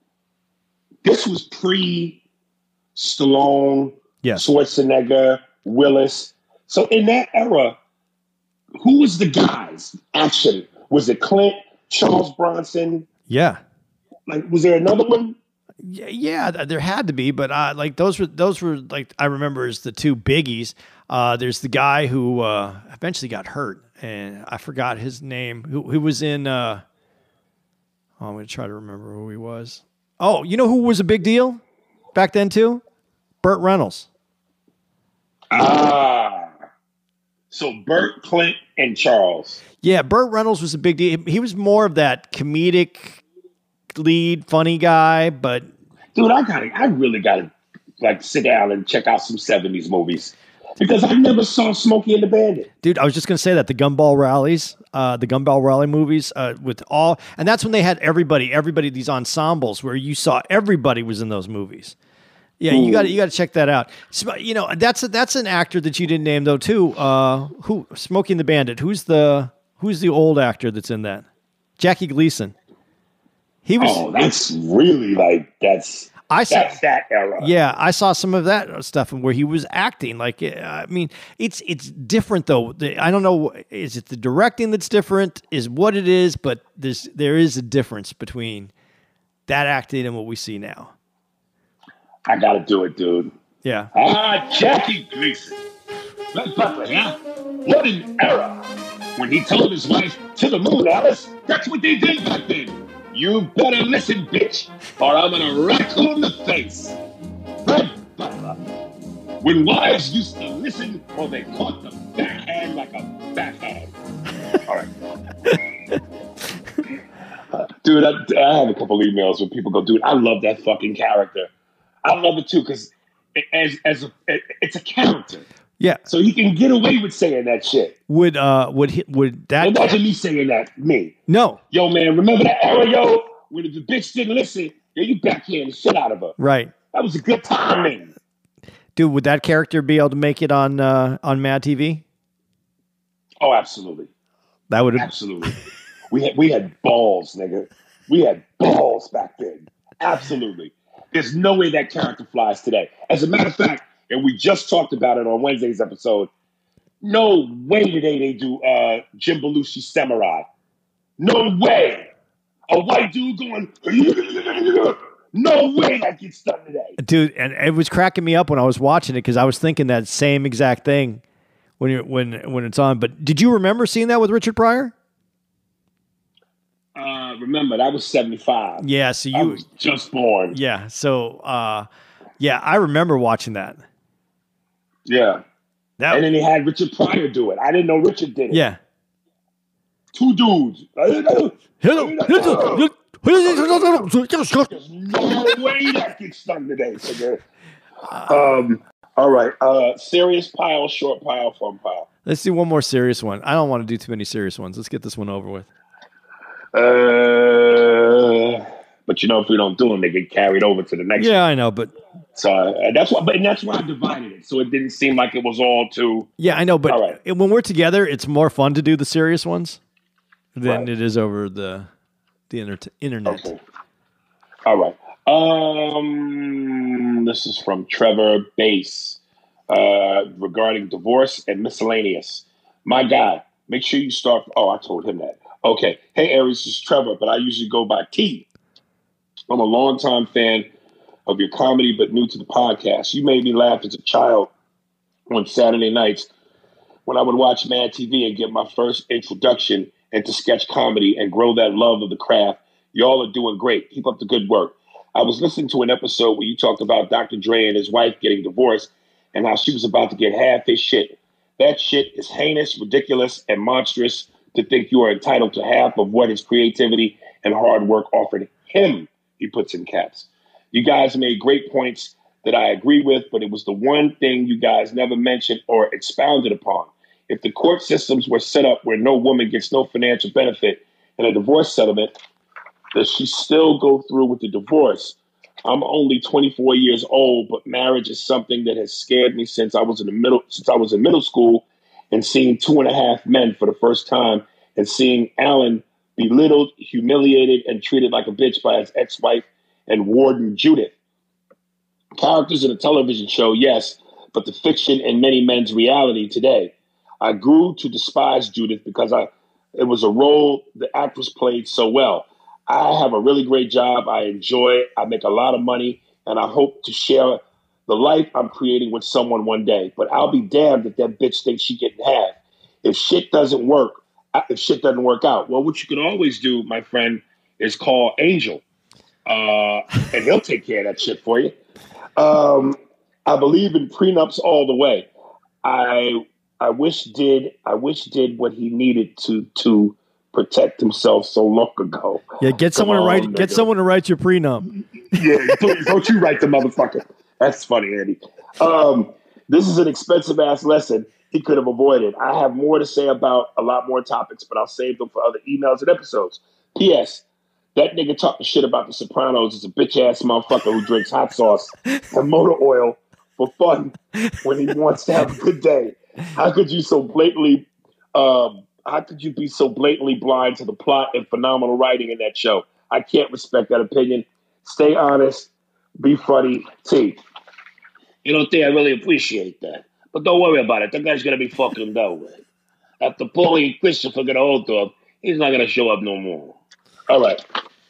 this was pre Stallone, yes. Schwarzenegger, Willis. So in that era, who was the guys? Action. Was it Clint, Charles Bronson? Yeah. Like, was there another one? Yeah, yeah, there had to be, but uh, like those were those were like I remember as the two biggies. Uh, there's the guy who uh, eventually got hurt, and I forgot his name. Who, who was in? Uh, oh, I'm gonna try to remember who he was. Oh, you know who was a big deal back then too? Burt Reynolds. Ah, so Burt, Clint, and Charles. Yeah, Burt Reynolds was a big deal. He was more of that comedic lead, funny guy, but dude, I got I really got to like sit down and check out some seventies movies because I never saw Smokey and the Bandit. Dude, I was just gonna say that the Gumball Rallies, uh, the Gumball Rally movies, uh, with all, and that's when they had everybody, everybody these ensembles where you saw everybody was in those movies. Yeah, Ooh. you got you got to check that out. So, you know, that's a, that's an actor that you didn't name though too. Uh, who Smokey and the Bandit? Who's the who's the old actor that's in that? Jackie Gleason. He was. Oh, that's really like that's. I saw that's that era. Yeah, I saw some of that stuff where he was acting. Like, I mean, it's it's different though. I don't know. Is it the directing that's different? Is what it is, but there's there is a difference between that acting and what we see now. I gotta do it, dude. Yeah. Ah, Jackie Gleason. Red Butler, yeah. What an era! When he told his wife, "To the moon, Alice." That's what they did back then. You better listen, bitch, or I'm gonna rack you in the face. Red Butler. When wives used to listen, or they caught the backhand like a backhand. All right. uh, dude, I, I have a couple emails where people go, dude, I love that fucking character. I love it too, because as as a, it, it's a character. Yeah. So he can get away with saying that shit. Would uh would he, would that imagine me saying that, me. No. Yo, man, remember that era, yo? When the bitch didn't listen, yo, you backhand the shit out of her. Right. That was a good time, man. Dude, would that character be able to make it on uh, on Mad T V? Oh, absolutely. That would have absolutely. we had we had balls, nigga. We had balls back then. Absolutely. There's no way that character flies today. As a matter of fact, and we just talked about it on Wednesday's episode, no way today they do uh, Jim Belushi Samurai. No way. A white dude going, no way that gets done today. Dude, and it was cracking me up when I was watching it because I was thinking that same exact thing when you're, when when it's on. But did you remember seeing that with Richard Pryor? Uh, remember, that was seventy-five. Yeah, so you I was just born. Yeah, so uh, yeah, I remember watching that. Yeah. That, and then they had Richard Pryor do it. I didn't know Richard did it. Yeah. Two dudes. There's no way that gets done today. Um, All right. Uh, serious pile, short pile, fun pile. Let's do one more serious one. I don't want to do too many serious ones. Let's get this one over with. Uh, but you know, if we don't do them, they get carried over to the next. Yeah, one. I know, but so uh, that's why. But and that's why I divided it, so it didn't seem like it was all too. Yeah, I know, but all right. when we're together, it's more fun to do the serious ones than right. it is over the the inter- internet. Okay. All right. Um, this is from Trevor Bass uh, regarding divorce and miscellaneous. My guy, make sure you start. Oh, I told him that. Okay. Hey, Aries, this is Trevor, but I usually go by T. I'm a longtime fan of your comedy, but new to the podcast. You made me laugh as a child on Saturday nights when I would watch Mad T V and get my first introduction into sketch comedy and grow that love of the craft. Y'all are doing great. Keep up the good work. I was listening to an episode where you talked about Doctor Dre and his wife getting divorced and how she was about to get half his shit. That shit is heinous, ridiculous, and monstrous to think you are entitled to half of what his creativity and hard work offered him, he puts in caps. You guys made great points that I agree with, but it was the one thing you guys never mentioned or expounded upon. If the court systems were set up where no woman gets no financial benefit in a divorce settlement, does she still go through with the divorce? I'm only twenty-four years old, but marriage is something that has scared me since I was in the middle, since I was in middle school, and seeing Two and a Half Men for the first time, and seeing Alan belittled, humiliated, and treated like a bitch by his ex-wife and warden Judith. Characters in a television show, yes, but the fiction in many men's reality today. I grew to despise Judith because I it was a role the actress played so well. I have a really great job. I enjoy it. I make a lot of money, and I hope to share the life I'm creating with someone one day. But I'll be damned if that bitch thinks she getting half. If shit doesn't work, if shit doesn't work out, well, what you can always do, my friend, is call Angel, uh, and he'll take care of that shit for you. Um, I believe in prenups all the way. I I wish did I wish did what he needed to to. protect himself so long ago. Yeah, get someone on, to write. Nigga. Get someone to write your prenup. Yeah, please don't you write the motherfucker. That's funny, Andy. Um, this is an expensive ass lesson he could have avoided. I have more to say about a lot more topics, but I'll save them for other emails and episodes. P S. That nigga talking shit about The Sopranos is a bitch ass motherfucker who drinks hot sauce and motor oil for fun when he wants to have a good day. How could you so blatantly? Um, How could you be so blatantly blind to the plot and phenomenal writing in that show? I can't respect that opinion. Stay honest. Be funny. T. You know, T, I really appreciate that. But don't worry about it. That guy's going to be fucking done with. After Paulie and Christopher get a hold of him, he's not going to show up no more. All right.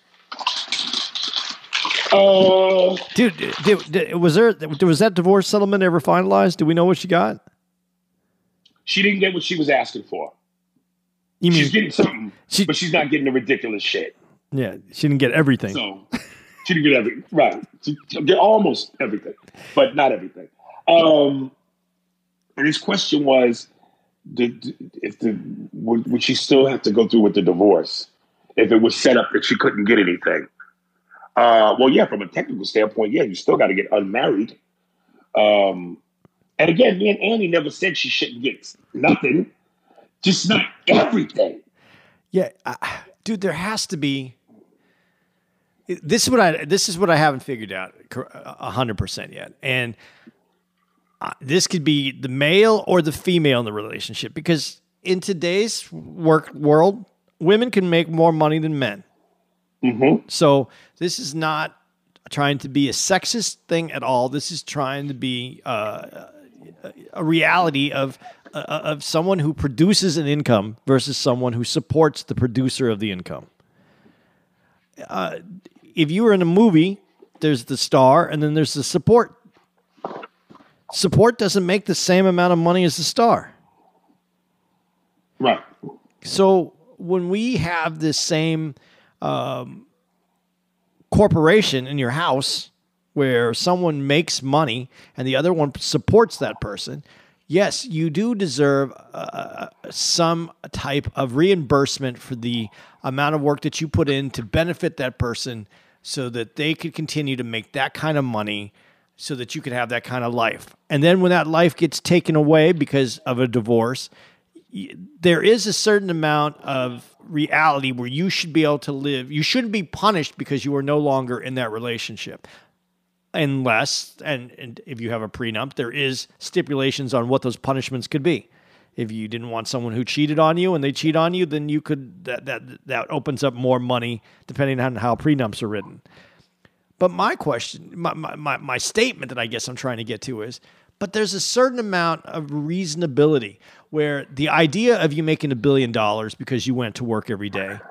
Uh, dude, dude, dude, was there was that divorce settlement ever finalized? Do we know what she got? She didn't get what she was asking for. You mean, she's getting something, she, but she's not getting the ridiculous shit. Yeah, she didn't get everything. So she didn't get everything. Right. She get almost everything, but not everything. Um, and his question was, did, if the would, would she still have to go through with the divorce if it was set up that she couldn't get anything? Uh, well, yeah, from a technical standpoint, yeah, you still got to get unmarried. Um, and again, me and Andy never said she shouldn't get nothing. Just not everything. Yeah, uh, dude, there has to be. This is what I. This is what I haven't figured out a hundred percent yet, and uh, this could be the male or the female in the relationship, because in today's work world, women can make more money than men. Mm-hmm. So this is not trying to be a sexist thing at all. This is trying to be uh, a reality of. Uh, of someone who produces an income versus someone who supports the producer of the income. Uh, if you were in a movie, there's the star and then there's the support. Support doesn't make the same amount of money as the star. Right. So when we have this same um, corporation in your house where someone makes money and the other one supports that person, yes, you do deserve uh, some type of reimbursement for the amount of work that you put in to benefit that person so that they could continue to make that kind of money so that you could have that kind of life. And then when that life gets taken away because of a divorce, there is a certain amount of reality where you should be able to live. You shouldn't be punished because you are no longer in that relationship. Unless, and, and if you have a prenup, there is stipulations on what those punishments could be. If you didn't want someone who cheated on you and they cheat on you, then you could, that that that opens up more money depending on how prenups are written. But my question, my, my, my statement that I guess I'm trying to get to is, but there's a certain amount of reasonability where the idea of you making a billion dollars because you went to work every day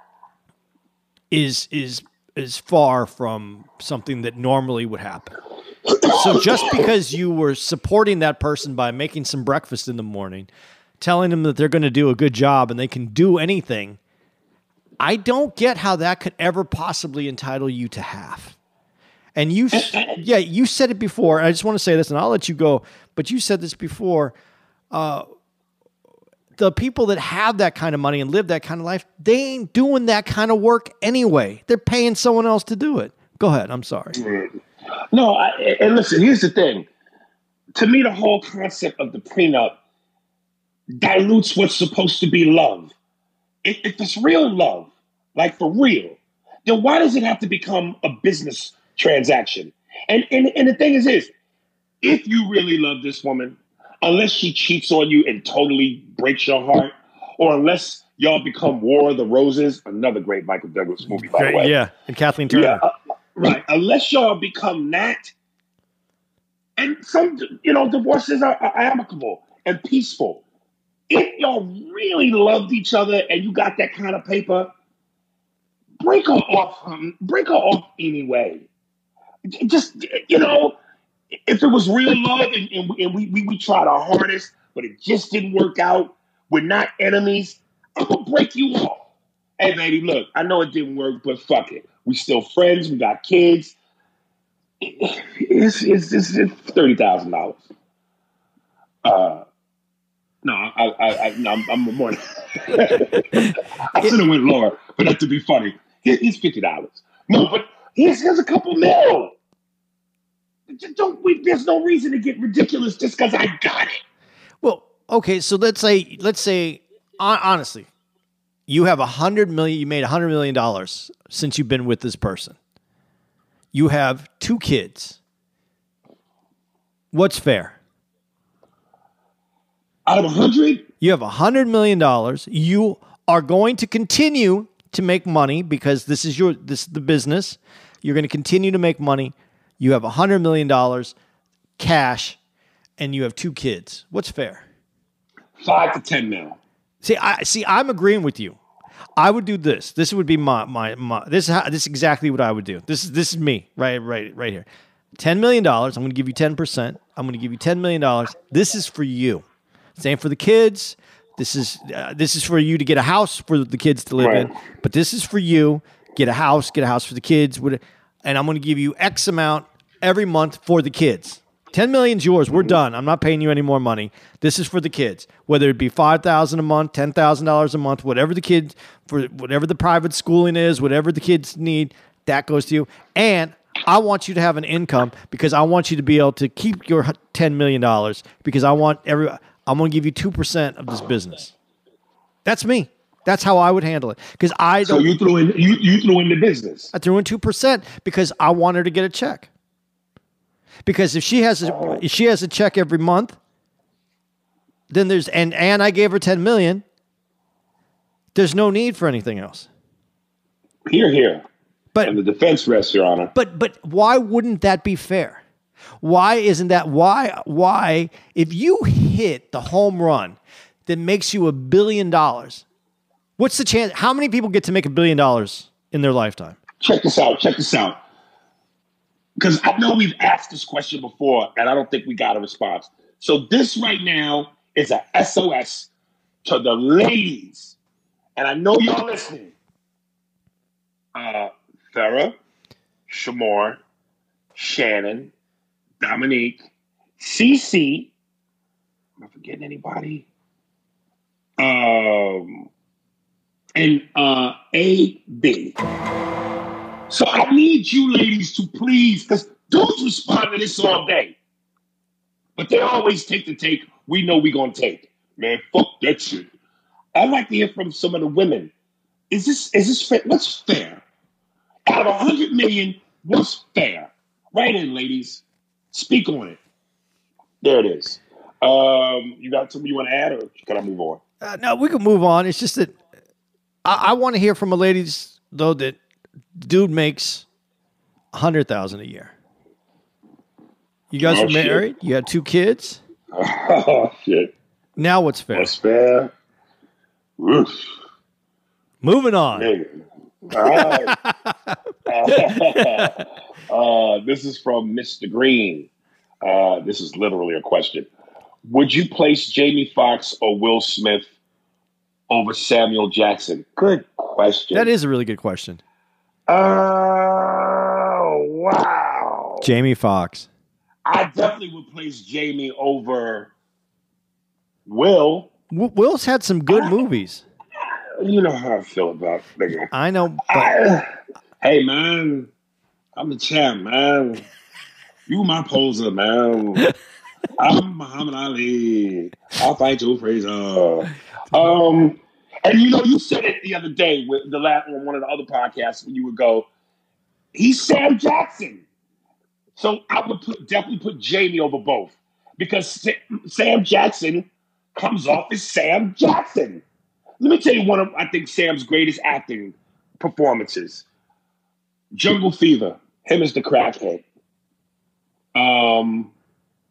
is is is far from something that normally would happen. So just because you were supporting that person by making some breakfast in the morning, telling them that they're going to do a good job and they can do anything, I don't get how that could ever possibly entitle you to half. And you, yeah, you said it before. And I just want to say this, and I'll let you go. But you said this before. Uh, the people that have that kind of money and live that kind of life, they ain't doing that kind of work anyway. They're paying someone else to do it. Go ahead. I'm sorry. No, I, and listen, here's the thing. To me, the whole concept of the prenup dilutes what's supposed to be love. If, if it's real love, like for real, then why does it have to become a business transaction? And, and, and the thing is this, if you really love this woman, unless she cheats on you and totally breaks your heart, or unless y'all become War of the Roses, another great Michael Douglas movie, by great, the way. Yeah, and Kathleen Turner. Yeah, uh, right. Unless y'all become that, and some, you know, divorces are, are amicable and peaceful. If y'all really loved each other and you got that kind of paper, break her off. Um, break her off anyway. Just, you know, if it was real love and, and, and we, we we tried our hardest, but it just didn't work out, we're not enemies, I'm going to break you off. Hey, baby, look, I know it didn't work, but fuck it. We still friends. We got kids. It's, it's, it's, it's thirty thousand dollars. Uh, no, I, I, I, no, I'm, I'm more. I should have went lower, but that to be funny. Here, here's fifty dollars. No, but here's, here's a couple mil. Just don't, we, there's no reason to get ridiculous just because I got it. Well, okay, so let's say, let's say, honestly, you have a hundred million, you made a hundred million dollars since you've been with this person. You have two kids. What's fair? Out of a hundred? You have a hundred million dollars. You are going to continue to make money because this is your, this is the business. You're going to continue to make money. You have a hundred million dollars cash and you have two kids. What's fair? Five to ten mil. See, I see. I'm agreeing with you. I would do this. This would be my my, my this is how, this is exactly what I would do. This is this is me right right right here. Ten million dollars. I'm going to give you ten percent. I'm going to give you ten million dollars. This is for you. Same for the kids. This is uh, this is for you to get a house for the kids to live right. in. But this is for you. Get a house. Get a house for the kids. And I'm going to give you X amount every month for the kids. ten million is yours. We're done. I'm not paying you any more money. This is for the kids. Whether it be five thousand dollars a month, ten thousand dollars a month, whatever the kids, for whatever the private schooling is, whatever the kids need, that goes to you. And I want you to have an income because I want you to be able to keep your ten million dollars because I want every, I'm going to give you two percent of this business. That's me. That's how I would handle it. Because I don't. So you threw in, you, you threw in the business. I threw in two percent because I want her to get a check. Because if she has a if she has a check every month, then there's and and I gave her ten million. There's no need for anything else. Here, here. But and the defense rests, Your Honor. But but why wouldn't that be fair? Why isn't that why why if you hit the home run that makes you a billion dollars, what's the chance? How many people get to make a billion dollars in their lifetime? Check this out. Check this out. Because I know we've asked this question before, and I don't think we got a response. So this right now is a S O S to the ladies. And I know y'all listening. Uh, Farrah, Shamar, Shannon, Dominique, Cece. Am I forgetting anybody? Um, and uh, A B. So I need you ladies to please, because Dudes respond to this all day. But they always take the take we know we gonna take. Man, fuck that shit. I'd like to hear from some of the women. Is this is this fair? What's fair? Out of a hundred million, what's fair? Right in, ladies. Speak on it. There it is. Um, you got something you want to add, or can I move on? Uh, no, we can move on. It's just that I, I want to hear from a ladies though that dude makes a hundred thousand a year. You guys Oh, are married. shit. You had two kids. Oh shit! Now what's fair? What's fair? Oof. Moving on. Nigga. All right. uh, this is from Mister Green. Uh, this is literally a question. Would you place Jamie Foxx or Will Smith over Samuel Jackson? Good question. That is a really good question. Oh, wow. Jamie Foxx. I definitely would place Jamie over Will. W- Will's had some good movies. You know how I feel about nigga. I know. But I, hey, man. I'm the champ, man. You my poser, man. I'm Muhammad Ali. I'll fight Joe Frazier. Um, and you know, you said it the other day with the last on one of the other podcasts when you would go, he's Sam Jackson. So I would put, definitely put Jamie over both because Sa- Sam Jackson comes off as Sam Jackson. Let me tell you one of, I think, Sam's greatest acting performances. Jungle Fever, him as the crackhead. Um,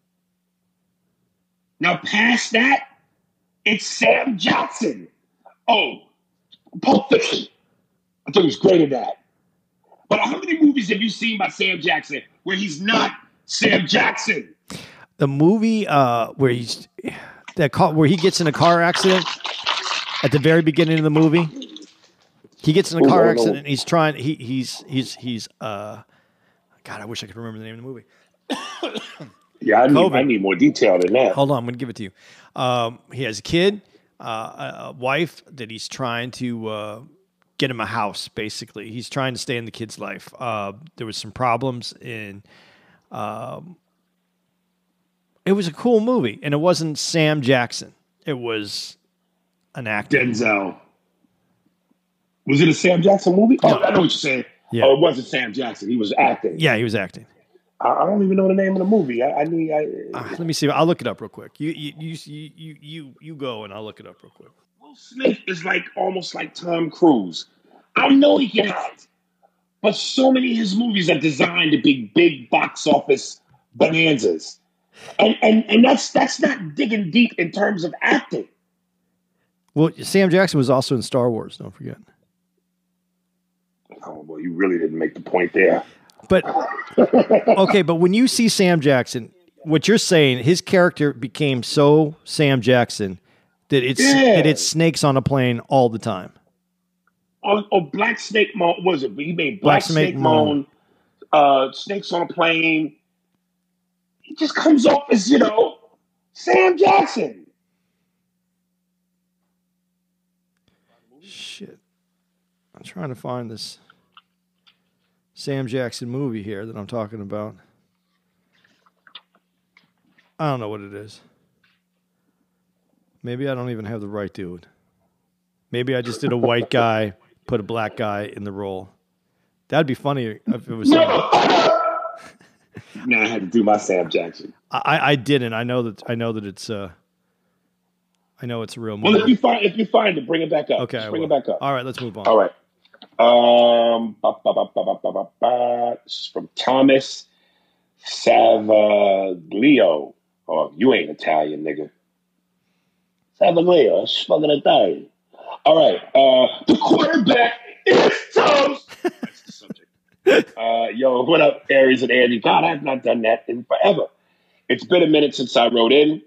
now, past that, it's Sam Jackson. Oh, Pulp Fiction. I thought he was great at that. But how many movies have you seen by Sam Jackson where he's not Sam Jackson? the movie uh, where he's that car, where he gets in a car accident at the very beginning of the movie. He gets in a car Ooh, accident. And he's trying. He he's he's he's. Uh, God, I wish I could remember the name of the movie. Yeah, I need, COVID. I need more detail than that. Hold on, I'm going to give it to you. Um, he has a kid, uh, a, a wife that he's trying to uh, get him a house, basically. He's trying to stay in the kid's life. Uh, there was some problems in... Um, it was a cool movie, and it wasn't Sam Jackson. It was an actor. Denzel. Was it a Sam Jackson movie? Oh, I know what you're saying. Yeah. Oh, it wasn't Sam Jackson. He was acting. Yeah, he was acting. I, I don't even know the name of the movie. I, I need. I, Uh, let me see. I'll look it up real quick. You you you you you you go, and I'll look it up real quick. Will Smith is like almost like Tom Cruise. I know he can act, but so many of his movies are designed to be big box office bonanzas, and and and that's that's not digging deep in terms of acting. Well, Sam Jackson was also in Star Wars. Don't forget. Oh well, you really didn't make the point there. But okay, but when you see Sam Jackson, what you're saying, his character became so Sam Jackson that it's Yeah. that it's snakes on a plane all the time. Oh, oh Black Snake Moan, what was it? He made Black Black, Snake Snake, Moan, uh, Snakes on a Plane. He just comes off as, you know, Sam Jackson. Shit, I'm trying to find this Sam Jackson movie here that I'm talking about. I don't know what it is. Maybe I don't even have the right dude. Maybe I just did a white guy, put a black guy in the role. That'd be funny if it was. No. Now I had to do my Sam Jackson. I, I didn't. I know that. I know that it's. Uh, I know it's a real Well, if movie. you find if you find it, bring it back up. Okay, Just I bring will. it back up. All right, let's move on. All right. Um, ba, ba, ba, ba, ba, ba, ba, ba. This is from Thomas Savaglio. Oh, you ain't Italian, nigga. Savaglio, that's fucking Italian. All right. Uh, the quarterback is toast. That's the subject. Uh, yo, what up, Aries and Andy? God, I've not done that in forever. It's been a minute since I wrote in.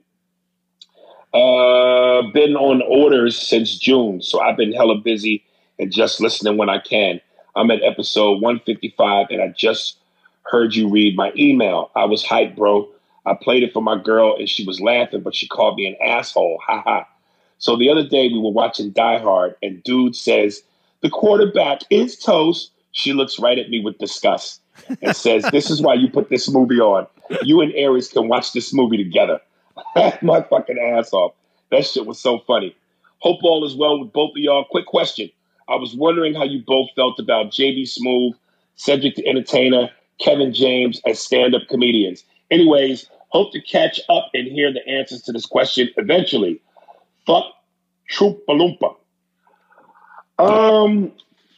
Uh, been on orders since June, so I've been hella busy and just listening when I can. I'm at episode one fifty-five, and I just heard you read my email. I was hyped, bro. I played it for my girl, and she was laughing, but she called me an asshole. Ha ha. So the other day, we were watching Die Hard, and dude says, the quarterback is toast. She looks right at me with disgust. and says, "This is why you put this movie on. You and Aries can watch this movie together." My fucking ass off. That shit was so funny. Hope all is well with both of y'all. Quick question. I was wondering how you both felt about J B Smoove, Cedric the Entertainer, Kevin James as stand-up comedians. Anyways, hope to catch up and hear the answers to this question eventually. Fuck Troopalumpa. Um,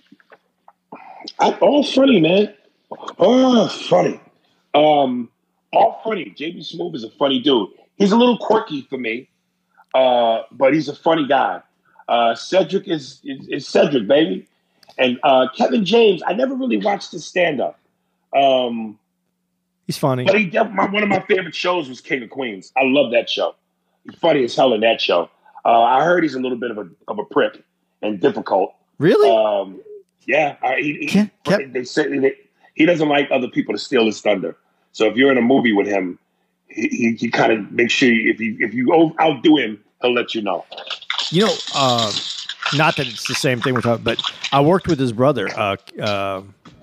I, all funny, man. Oh, funny. Um, all funny. J B Smoove is a funny dude. He's a little quirky for me, uh, but he's a funny guy. Uh, Cedric is, is is Cedric, baby. And uh, Kevin James, I never really watched his stand-up. Um, He's funny. But he, my, one of my favorite shows was King of Queens. I love that show. He's funny as hell in that show. Uh, I heard he's a little bit of a of a prick and difficult. Really? Um, yeah. I, he, he, Can, can, they say they, he doesn't like other people to steal his thunder. So if you're in a movie with him, he, he, he kind of makes sure you, if you if you outdo him, he'll let you know. You know, uh, not that it's the same thing we're talking, but I worked with his brother. Uh, uh,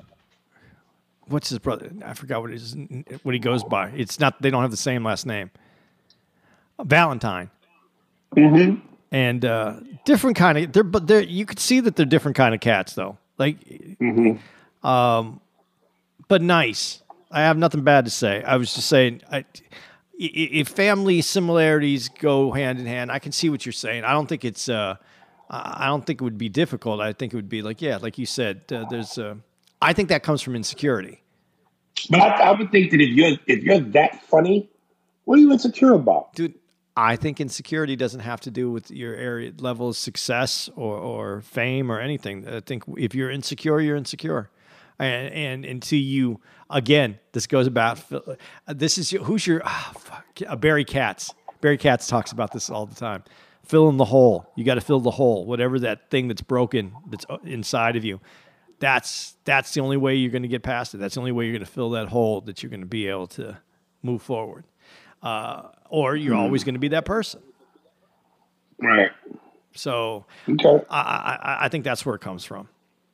what's his brother? I forgot what his what he goes by. It's not. They don't have the same last name. Valentine. Mm-hmm. And uh, different kind of. They're but they're you could see that they're different kind of cats though. Like, mm-hmm. um, but nice. I have nothing bad to say. I was just saying. I, If family similarities go hand in hand, I can see what you're saying. I don't think it's. Uh, I don't think it would be difficult. I think it would be like, yeah, like you said. Uh, there's. Uh, I think that comes from insecurity. But I, I would think that if you're if you're that funny, what are you insecure about, dude? I think insecurity doesn't have to do with your area level of success or or fame or anything. I think if you're insecure, you're insecure. And, and until you, again, this goes about, this is, who's your, oh, fuck, uh, Barry Katz. Barry Katz talks about this all the time. Fill in the hole. You got to fill the hole. Whatever that thing that's broken, that's inside of you. That's, that's the only way you're going to get past it. That's the only way you're going to fill that hole that you're going to be able to move forward. Uh, or you're mm. always going to be that person. Right. So okay. I, I, I think that's where it comes from.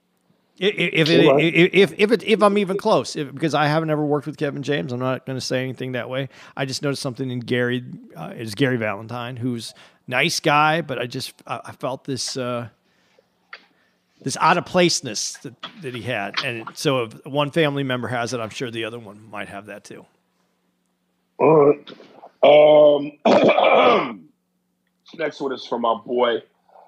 If it, if if it, if I'm even close, if, because I haven't ever worked with Kevin James, I'm not going to say anything that way. I just noticed something in Gary. Uh, it's Gary Valentine, who's nice guy, but I just I, I felt this uh, this out of placeness that, that he had, and so if one family member has it, I'm sure the other one might have that too. All right. Um, next one is from our boy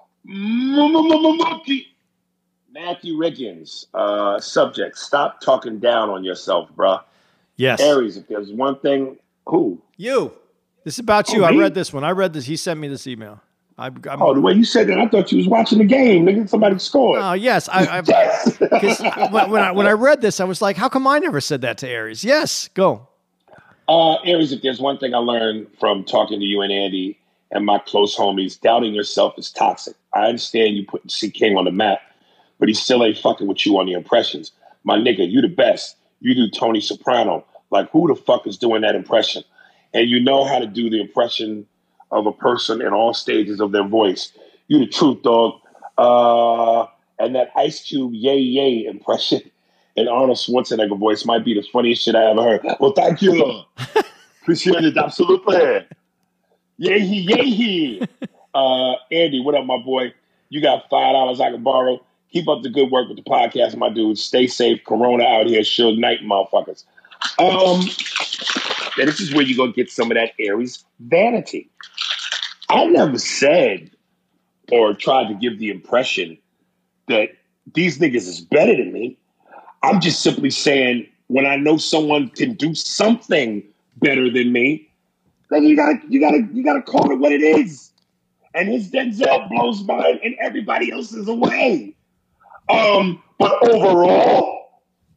Monkey. Matthew Riggins, uh, subject, stop talking down on yourself, bruh. Yes. Aries, if there's one thing, who? You. This is about you. Oh, I me? read this one. I read this. He sent me this email. I, I'm, oh, the way you said that, I thought you was watching the game. Nigga, somebody scored. Oh, yes. I, I, yes. when, when, I, when I read this, I was like, how come I never said that to Aries? Yes, go. Uh, Aries, if there's one thing I learned from talking to you and Andy and my close homies, doubting yourself is toxic. I understand you putting C. King on the map, but he still ain't fucking with you on the impressions. My nigga, you the best. You do Tony Soprano. Like, who the fuck is doing that impression? And you know how to do the impression of a person in all stages of their voice. You the truth, dog. Uh, and that Ice Cube yay yay impression in Arnold Schwarzenegger voice might be the funniest shit I ever heard. Well, thank you. Appreciate it, absolutely. Yay he, yay he. Uh, Andy, what up, my boy? You got five dollars I can borrow. Keep up the good work with the podcast, my dude. Stay safe. Corona out here. Suge Knight, motherfuckers. Um, yeah, this is where you're going to get some of that Aries vanity. I never said or tried to give the impression that these niggas is better than me. I'm just simply saying when I know someone can do something better than me, then you gotta, you gotta, you gotta call it what it is. And his Denzel blows mine and everybody else's away. Um, but overall,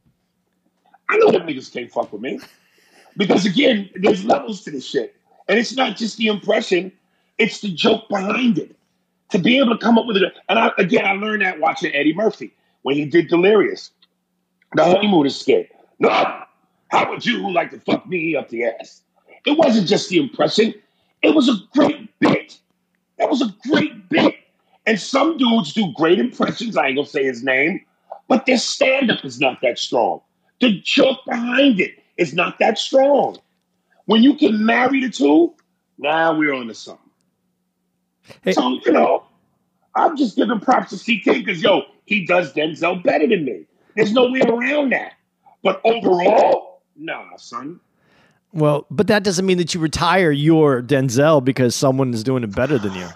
I know them niggas can't fuck with me. Because again, there's levels to this shit. And it's not just the impression, it's the joke behind it. To be able to come up with it. And I, again, I learned that watching Eddie Murphy when he did Delirious. The honeymoon skit. No, how would you like to fuck me up the ass? It wasn't just the impression. It was a great bit. That was a great bit. And some dudes do great impressions. I ain't gonna say his name, but their stand-up is not that strong. The joke behind it is not that strong. When you can marry the two, now we're on to something. Hey. So, you know, I'm just giving props to C K because, yo, he does Denzel better than me. There's no way around that. But overall, nah, son. Well, but that doesn't mean that you retire your Denzel because someone is doing it better than you.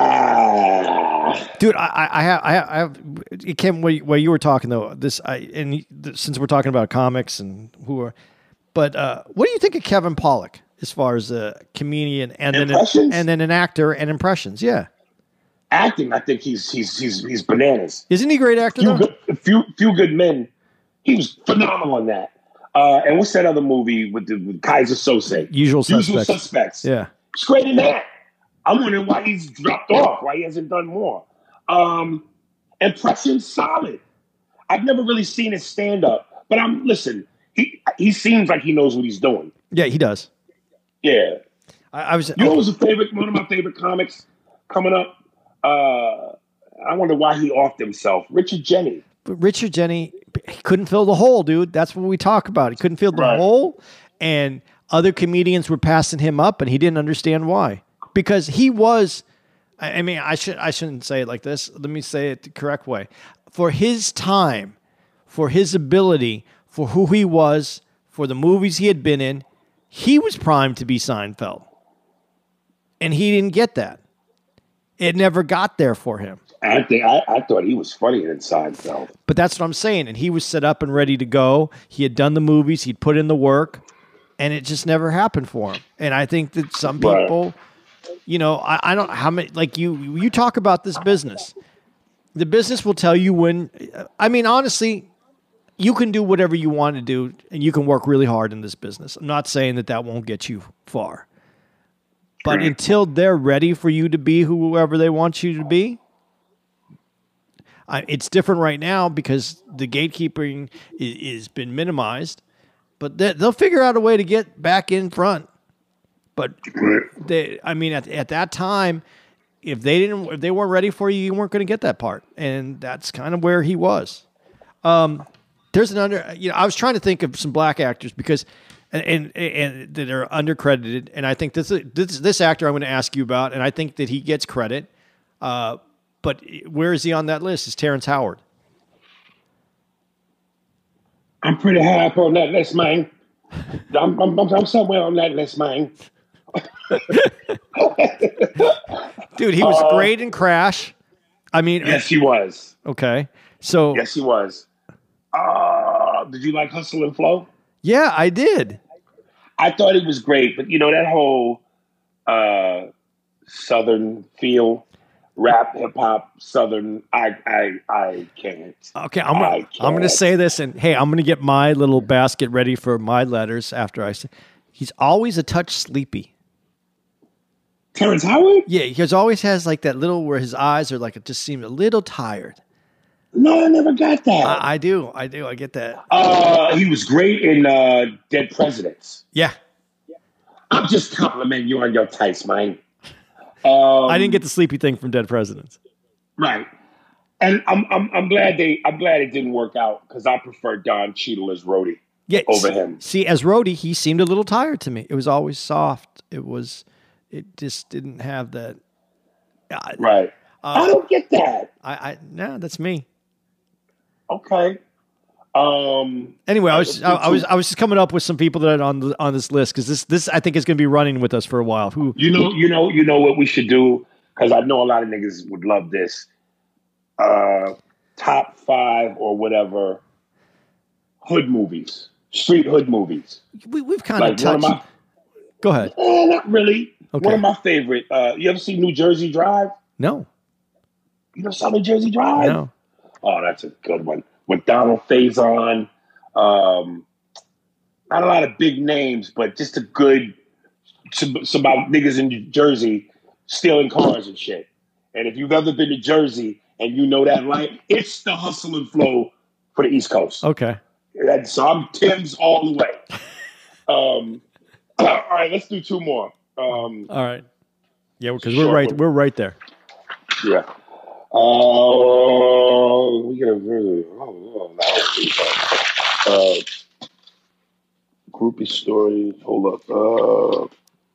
Ah. Dude, I, I have, I have, I have it came while you, while you were talking though. This, I, and since we're talking about comics and who are, but uh, what do you think of Kevin Pollak as far as a comedian and then, a, and then an actor and impressions? Yeah, acting. I think he's he's he's he's bananas. Isn't he a great actor? Few good, few few good men. He was phenomenal in that. Uh, and what's that other movie with the with Kaiser Sose? Usual Suspects. Usual Suspects. Yeah. He's great in that. I'm wondering why he's dropped off, why he hasn't done more. Um, impression's solid. I've never really seen his stand-up, but I'm listen, he he seems like he knows what he's doing. Yeah, he does. Yeah. I, I was You know what was a favorite one of my favorite comics coming up? Uh, I wonder why he offed himself. Richard Jeni. But Richard Jeni, he couldn't fill the hole, dude. That's what we talk about. He couldn't fill the right. hole, and other comedians were passing him up, and he didn't understand why. Because he was, I mean, I should I shouldn't say it like this. Let me say it the correct way. For his time, for his ability, for who he was, for the movies he had been in, he was primed to be Seinfeld, and he didn't get that. It never got there for him. I think I, I thought he was funnier than Seinfeld. But that's what I'm saying. And he was set up and ready to go. He had done the movies. He'd put in the work. And it just never happened for him. And I think that some people, right. you know, I, I don't how many, like you, you talk about this business. The business will tell you when, I mean, honestly, you can do whatever you want to do. And you can work really hard in this business. I'm not saying that that won't get you far. But until they're ready for you to be whoever they want you to be, Uh, it's different right now because the gatekeeping has been minimized, but they, they'll figure out a way to get back in front. But they, I mean, at, at that time, if they didn't, if they weren't ready for you, you weren't going to get that part, and that's kind of where he was. Um, there's an under, you know, I was trying to think of some black actors because, and and, and that are undercredited, and I think this this this actor I'm going to ask you about, and I think that he gets credit. Uh, But where is he on that list? Is Terrence Howard? I'm pretty high up on that list, man. I'm, I'm, I'm somewhere on that list, man. Dude, he was uh, great in Crash. I mean, yes, he was. Okay, so yes, he was. Uh, did you like Hustle and Flow? Yeah, I did. I thought it was great, but you know that whole uh, Southern feel. Rap, hip hop, Southern. I, I, I can't. Okay, I'm gonna, can't. I'm gonna say this, and hey, I'm gonna get my little basket ready for my letters after I say. He's always a touch sleepy. Terrence Howard? Yeah, he always has like that little where his eyes are like it just seem a little tired. No, I never got that. I, I do, I do, I get that. Uh, he was great in uh, Dead Presidents. Yeah, I'm just complimenting you on your taste, man. Um, I didn't get the sleepy thing from Dead Presidents. Right. And I'm I'm I'm glad they I'm glad it didn't work out because I prefer Don Cheadle as Rhodey yeah, over him. See, as Rhodey, he seemed a little tired to me. It was always soft. It was it just didn't have that. Uh, right. Uh, I don't get that. I, I no, that's me. Okay. Um. Anyway, I was I, I was I was just coming up with some people that are on the, on this list because this this I think is going to be running with us for a while. Who you know you know you know what we should do because I know a lot of niggas would love this. Uh, top five or whatever hood movies, street hood movies. We we've kind like of touched. One of my, Go ahead. Eh, not really. Okay. One of my favorite. Uh, you ever see New Jersey Drive? No. You never saw New Jersey Drive? No. Oh, that's a good one. With Donald Faison, um, not a lot of big names, but just a good, it's about niggas in New Jersey stealing cars and shit. And if you've ever been to Jersey and you know that life, it's the hustle and flow for the East Coast. Okay. And so I'm Tim's all the way. um, all right, let's do two more. Um, all right. Yeah, because we're right. We're right there. Yeah. Oh, uh, we get a really. Oh, oh, uh, groupie stories. Hold up.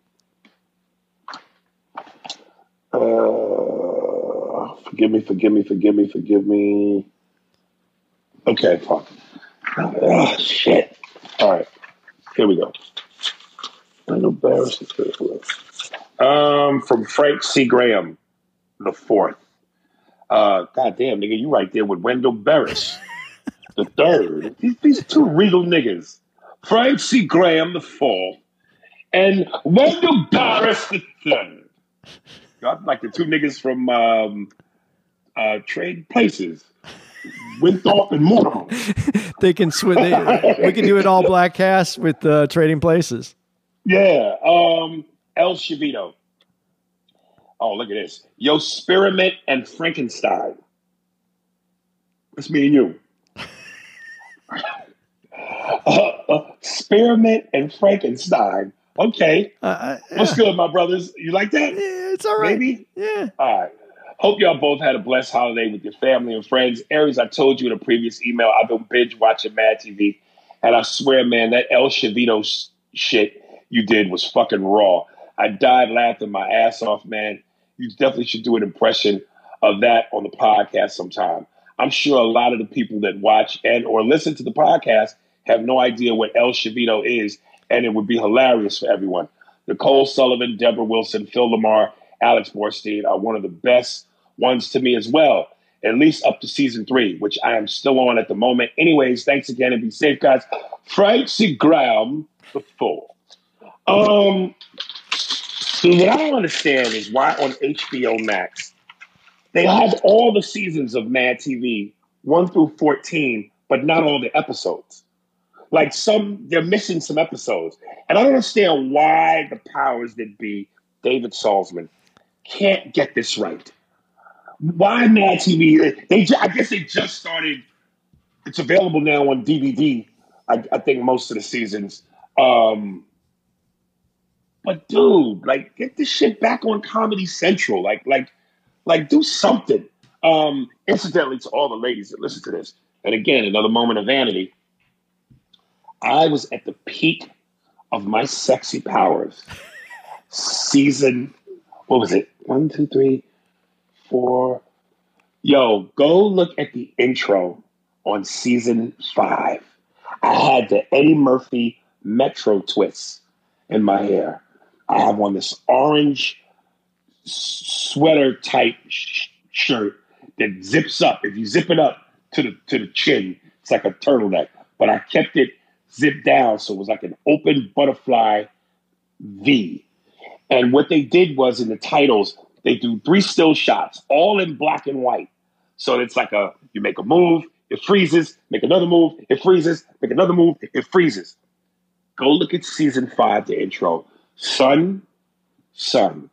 Uh, uh, forgive me, forgive me, forgive me, forgive me. Okay, fuck. Oh, shit. All right. Here we go. I'm embarrassed. Um, from Frank C. Graham, the fourth. Uh, God damn, nigga, you right there with Wendell Berris, the third. These, these two regal niggas. Frank C. Graham, the fourth, and Wendell Berris, the third. I'm like the two niggas from um, uh, Trade Places. Winthrop and Mortimer. They can switch. We can do it all black cast with uh, Trading Places. Yeah. Um, El Chavito. Oh, look at this. Yo, Spearmint and Frankenstein. That's me and you. uh, uh, Spearmint and Frankenstein. Okay. Uh, uh, What's good, my brothers? You like that? Yeah, it's all right. Maybe? Yeah. All right. Hope y'all both had a blessed holiday with your family and friends. Aries, I told you in a previous email, I've been binge watching Mad T V. And I swear, man, that El Chavito sh- shit you did was fucking raw. I died laughing my ass off, man. You definitely should do an impression of that on the podcast sometime. I'm sure a lot of the people that watch and or listen to the podcast have no idea what El Chavito is, and it would be hilarious for everyone. Nicole Sullivan, Deborah Wilson, Phil Lamar, Alex Borstein are one of the best ones to me as well, at least up to season three, which I am still on at the moment. Anyways, thanks again and be safe, guys. Frank C. Graham, the fourth. Um, see, what I don't understand is why on H B O Max they have all the seasons of Mad T V, one through fourteen, but not all the episodes. Like some, they're missing some episodes. And I don't understand why the powers that be, David Salzman, can't get this right. Why Mad T V? They, I guess they just started. It's available now on D V D. I, I think most of the seasons. Um, but dude, like, get this shit back on Comedy Central. Like, like, like, do something. Um, incidentally, to all the ladies that listen to this, and again, another moment of vanity. I was at the peak of my sexy powers. Season, what was it? One, two, three. Four. Yo, go look at the intro on season five. I had the Eddie Murphy Metro twists in my hair. I have on this orange sweater type sh- shirt that zips up. If you zip it up to the to the chin, it's like a turtleneck. But I kept it zipped down, so it was like an open butterfly V. And what they did was in the titles, they do three still shots, all in black and white. So it's like a, you make a move, it freezes, make another move, it freezes, make another move, it freezes. Go look at season five, the intro. Son, son,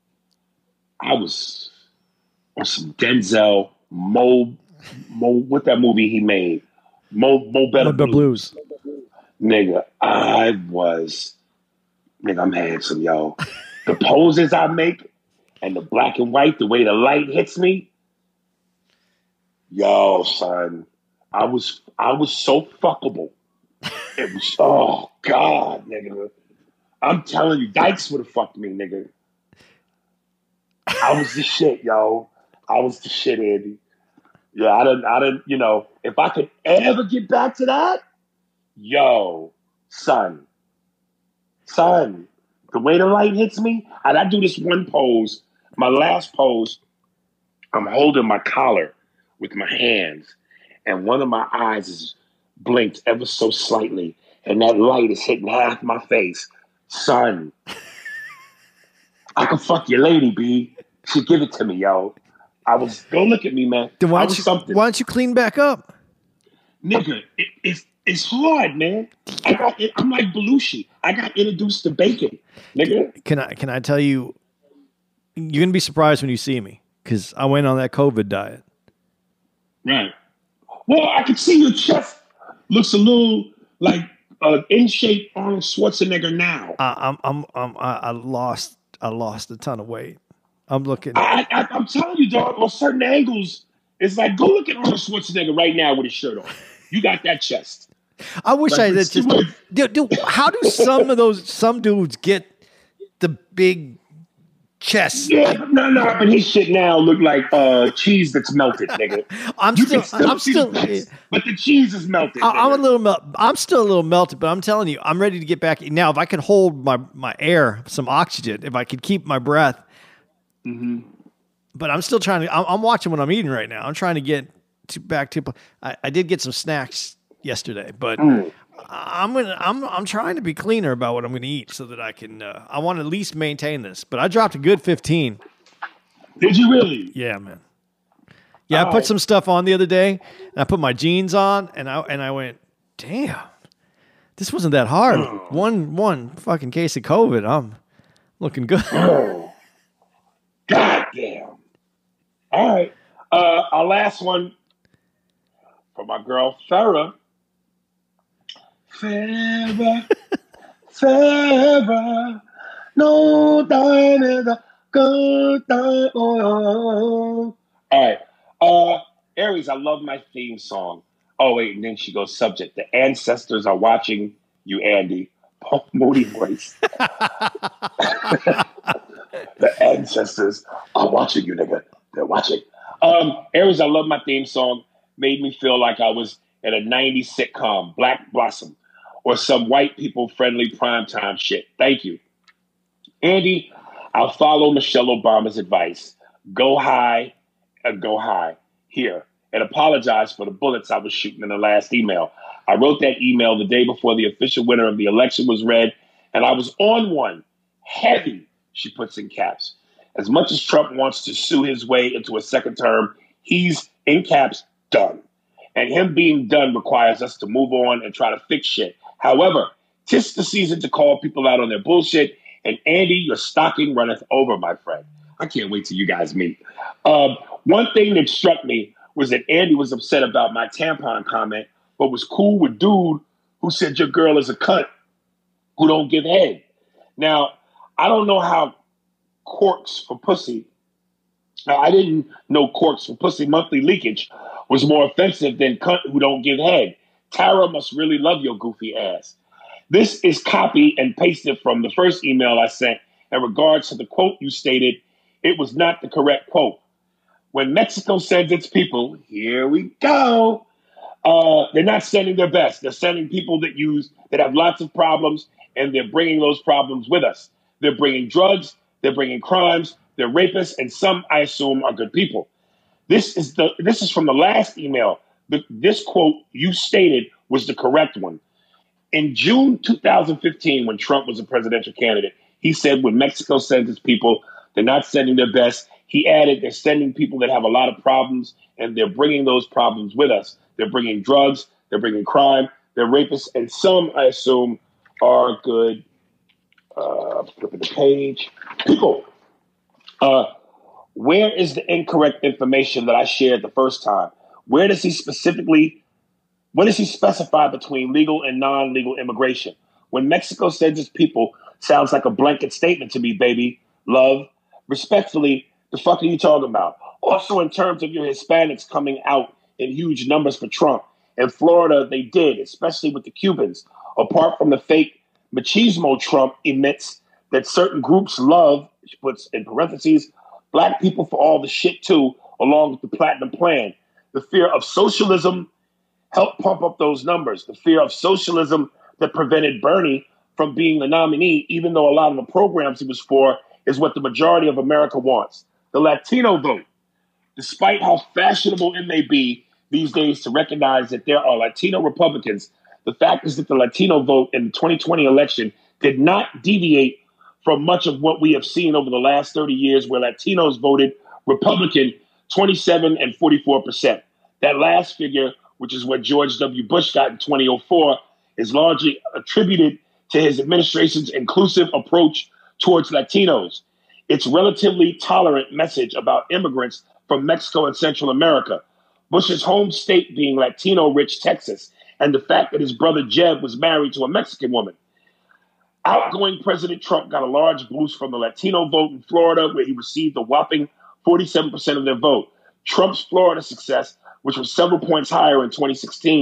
I was on some Denzel, Mo, Mo, what that movie he made? Mo, Mo Better Blues. Blues. Nigga, I was, nigga, I'm handsome, yo. The poses I make, and the black and white, the way the light hits me. Yo, son, I was I was so fuckable. It was, oh, God, nigga. I'm telling you, Dykes would have fucked me, nigga. I was the shit, yo. I was the shit, Andy. Yeah, I didn't, I didn't, you know, if I could ever get back to that, yo, son, son, the way the light hits me, and I do this one pose, my last pose, I'm holding my collar with my hands, and one of my eyes is blinked ever so slightly, and that light is hitting half my face. Son, I can fuck your lady, B. She give it to me, yo. I was, go look at me, man. Then why I don't was you, something. why don't you clean back up? Nigga, it, it's it's hard, man. I got, it, I'm like Belushi. I got introduced to bacon, nigga. Can I can I tell you? You're gonna be surprised when you see me because I went on that COVID diet. Right. Well, I can see your chest looks a little like uh, in shape Arnold Schwarzenegger now. I, I'm I'm I'm I I lost I lost a ton of weight. I'm looking. I, I, I'm telling you, dog. On certain angles, it's like go look at Arnold Schwarzenegger right now with his shirt on. You got that chest. I wish Like, I did it's just. too- Dude, dude, how do some of those some dudes get the big chest? Yeah, no, no, but his shit now look like uh, cheese that's melted, nigga. I'm You still, can still I'm see still. the bits, but the cheese is melted. I, I'm a nigga. little, mel- I'm still a little melted, but I'm telling you, I'm ready to get back now. If I could hold my my air, some oxygen, if I could keep my breath, Mm-hmm. but I'm still trying to. I'm, I'm watching what I'm eating right now. I'm trying to get to back to. I, I did get some snacks yesterday, but Mm. I'm gonna. I'm I'm trying to be cleaner about what I'm going to eat so that I can. Uh, I want to at least maintain this. But I dropped a good fifteen. Did you really? Yeah, man. Yeah, I All put right. some stuff on the other day, and I put my jeans on, and I and I went, damn, this wasn't that hard. One one fucking case of COVID, I'm looking good. Oh, God damn. All right. Uh, our last one for my girl Farrah. Farrah, Farrah, no time is a good time. Oh. All right. Uh, Aries, I love my theme song. Oh, wait. And then she goes, subject. The ancestors are watching you, Andy. Paul Moody voice. The ancestors are watching you, nigga. They're watching. Um, Aries, I love my theme song. Made me feel like I was in a nineties sitcom, Black Blossom, or some white people friendly primetime shit. Thank you. Andy, I'll follow Michelle Obama's advice. Go high and go high here, and apologize for the bullets I was shooting in the last email. I wrote that email the day before the official winner of the election was read, and I was on one. Heavy, she puts in caps. As much as Trump wants to sue his way into a second term, he's, in caps, done. And him being done requires us to move on and try to fix shit. However, 'tis the season to call people out on their bullshit, and Andy, your stocking runneth over, my friend. I can't wait till you guys meet. Um, one thing that struck me was that Andy was upset about my tampon comment, but was cool with dude who said your girl is a cunt who don't give head. Now, I don't know how corks for pussy. Now, I didn't know corks for pussy monthly leakage was more offensive than cunt who don't give head. Tara must really love your goofy ass. This is copy and pasted from the first email I sent in regards to the quote you stated. It was not the correct quote. When Mexico sends its people, here we go. Uh, they're not sending their best. They're sending people that use that have lots of problems, and they're bringing those problems with us. They're bringing drugs. They're bringing crimes. They're rapists, and some, I assume, are good people. This is the this is from the last email. The, this quote you stated was the correct one. In June two thousand fifteen, when Trump was a presidential candidate, he said when Mexico sends its people, they're not sending their best. He added, they're sending people that have a lot of problems, and they're bringing those problems with us. They're bringing drugs. They're bringing crime. They're rapists. And some, I assume, are good. Uh, flipping the page. People, uh, where is the incorrect information that I shared the first time? Where does he specifically, what does he specify between legal and non-legal immigration? When Mexico sends its people, sounds like a blanket statement to me, baby. Love. Respectfully, the fuck are you talking about? Also, in terms of your Hispanics coming out in huge numbers for Trump. In Florida, they did, especially with the Cubans. Apart from the fake machismo Trump emits that certain groups love, she puts in parentheses, black people for all the shit too, along with the platinum plan. The fear of socialism helped pump up those numbers. The fear of socialism that prevented Bernie from being the nominee, even though a lot of the programs he was for is what the majority of America wants. The Latino vote. Despite how fashionable it may be these days to recognize that there are Latino Republicans, the fact is that the Latino vote in the twenty twenty election did not deviate from much of what we have seen over the last thirty years, where Latinos voted Republican twenty-seven and forty-four percent. That last figure, which is what George W. Bush got in twenty oh four, is largely attributed to his administration's inclusive approach towards Latinos. Its relatively tolerant message about immigrants from Mexico and Central America, Bush's home state being Latino-rich Texas, and the fact that his brother Jeb was married to a Mexican woman. Outgoing President Trump got a large boost from the Latino vote in Florida, where he received a whopping forty-seven percent of their vote. Trump's Florida success, which was several points higher in twenty sixteen,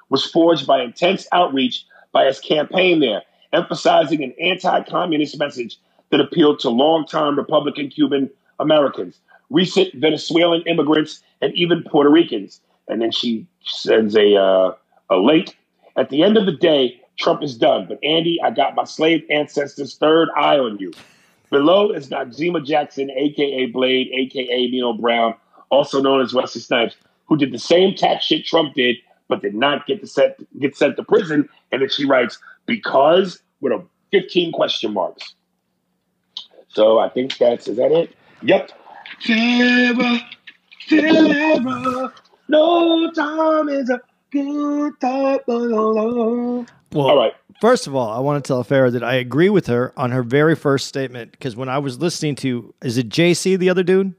was forged by intense outreach by his campaign there, emphasizing an anti-communist message that appealed to long-time Republican Cuban Americans, recent Venezuelan immigrants, and even Puerto Ricans. And then she sends a uh, a link. At the end of the day, Trump is done. But Andy, I got my slave ancestors' third eye on you. Below is Noxeema Jackson, a k a. Blade, a k a. Nino Brown, also known as Wesley Snipes, who did the same tax shit Trump did, but did not get to set, get sent to prison. And then she writes, because, with a fifteen question marks. So I think that's, is that it? Yep. Sarah, Sarah, no time is a good time. Well, all right. First of all, I want to tell Farrah that I agree with her on her very first statement, because when I was listening to, is it J C, the other dude?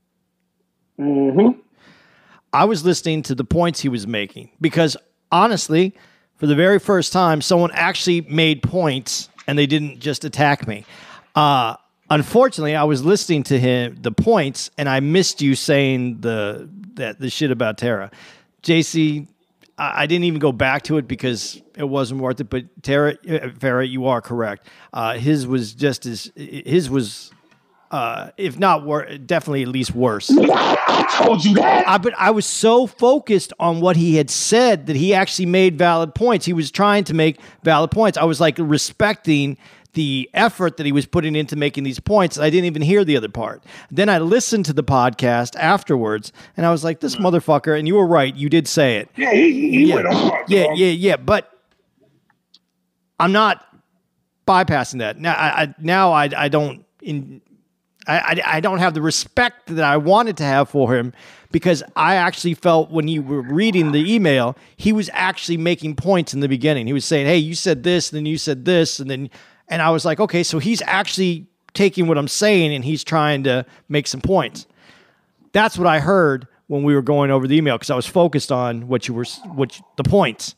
Mm-hmm. I was listening to the points he was making, because honestly, for the very first time, someone actually made points and they didn't just attack me. Uh, unfortunately, I was listening to him, the points, and I missed you saying the that the shit about Tara. J C, I, I didn't even go back to it because it wasn't worth it. But Tara, Farrah, you are correct. Uh, his was just as his was. Uh, if not wor- definitely at least worse. I told you that. I, but I was so focused on what he had said that he actually made valid points. He was trying to make valid points. I was like respecting the effort that he was putting into making these points. I didn't even hear the other part. Then I listened to the podcast afterwards, and I was like, this motherfucker, and you were right. You did say it. Yeah, he, he yeah. went hard. Yeah, bro. yeah, yeah. But I'm not bypassing that. Now I, I now I, I don't... In, I, I, I don't have the respect that I wanted to have for him, because I actually felt when you were reading the email, he was actually making points in the beginning. He was saying, hey, you said this, and then you said this, and then, and I was like, okay, so he's actually taking what I'm saying and he's trying to make some points. That's what I heard when we were going over the email, because I was focused on what you were, what you, the points.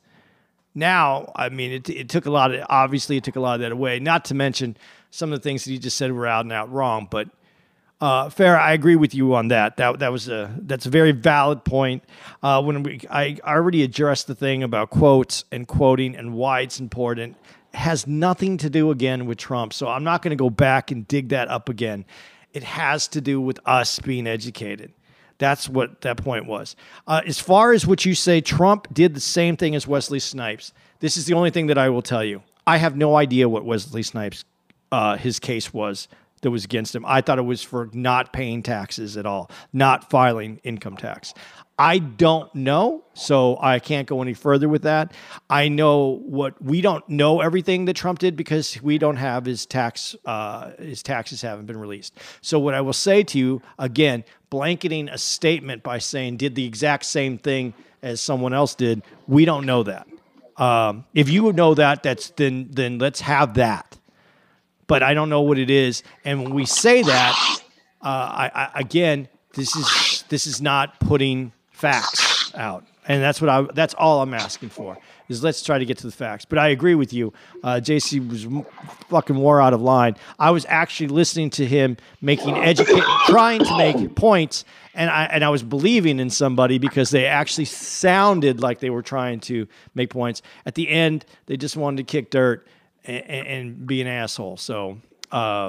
Now, I mean, it, it took a lot of, obviously it took a lot of that away, not to mention some of the things that he just said were out and out wrong. But uh, Farrah, I agree with you on that. That that was a that's a very valid point. Uh, when we, I already addressed the thing about quotes and quoting and why it's important. It has nothing to do again with Trump. So I'm not going to go back and dig that up again. It has to do with us being educated. That's what that point was. Uh, as far as what you say, Trump did the same thing as Wesley Snipes. This is the only thing that I will tell you. I have no idea what Wesley Snipes, uh, his case was that was against him. I thought it was for not paying taxes at all, not filing income tax. I don't know, so I can't go any further with that. I know what we don't know everything that Trump did because we don't have his tax. Uh, his taxes haven't been released. So what I will say to you again, blanketing a statement by saying did the exact same thing as someone else did, we don't know that. Um, if you know that, that's then then let's have that. But I don't know what it is. And when we say that, uh, I, I, again, this is this is not putting facts out, and that's what I. That's all I'm asking for is let's try to get to the facts. But I agree with you. Uh, J C was m- fucking more out of line. I was actually listening to him making educate, trying to make points, and I and I was believing in somebody because they actually sounded like they were trying to make points. At the end, they just wanted to kick dirt and, and be an asshole. So uh,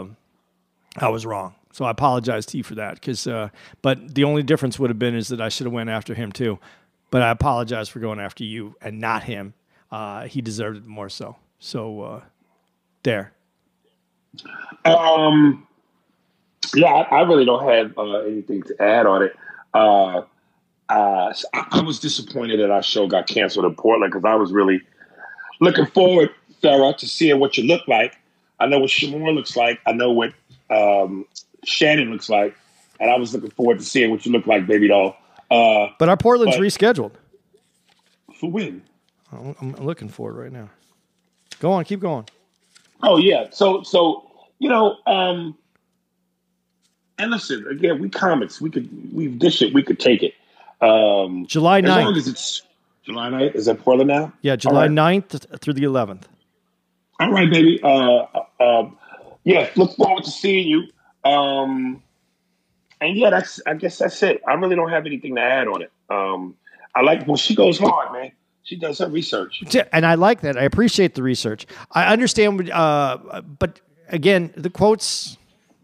I was wrong. So I apologize to you for that. Because, uh, but the only difference would have been is that I should have went after him too. But I apologize for going after you and not him. Uh, he deserved it more so. So uh, there. Um. Yeah, I, I really don't have uh, anything to add on it. Uh, uh, I, I was disappointed that our show got canceled in Portland because I was really looking forward, Farrah, to seeing what you look like. I know what Shamor looks like. I know what um, Shannon looks like, and I was looking forward to seeing what you look like, baby doll. Uh, but our Portland's but, rescheduled. For when? I'm, I'm looking for it right now. Go on, keep going. Oh yeah, so so you know, um, and listen again. We comics, we could we dish it, we could take it. Um, July ninth. As long as it's July ninth. Is that Portland now? Yeah, July right. ninth through the eleventh. All right, baby. Uh, uh, yeah, look forward to seeing you. Um, and yeah, that's. I guess that's it. I really don't have anything to add on it. Um, I like well, she goes hard, man. She does her research. And I like that. I appreciate the research. I understand, uh, but again, the quotes,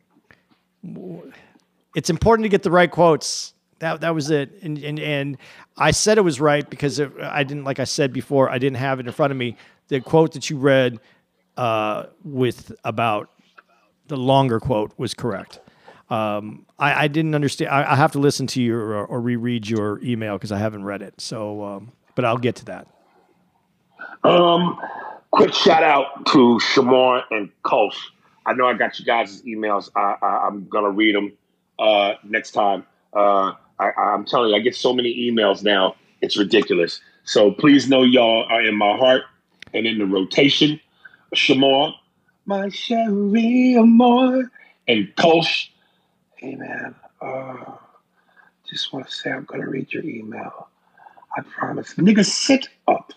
it's important to get the right quotes. That that was it. And and, and I said it was right because it, I didn't, like I said before, I didn't have it in front of me. The quote that you read uh, with about the longer quote was correct. Um, I, I didn't understand. I, I have to listen to your or, or reread your email because I haven't read it. So, um, but I'll get to that. Um, quick shout out to Shamar and Kolsch. I know I got you guys' emails. I, I, I'm gonna read them uh, next time. Uh, I, I'm telling you, I get so many emails now. It's ridiculous. So please know y'all are in my heart and in the rotation. Shamar, my Sherry Amor, and Kolsch. Hey man, uh, just want to say I'm gonna read your email. I promise. Nigga, sit up.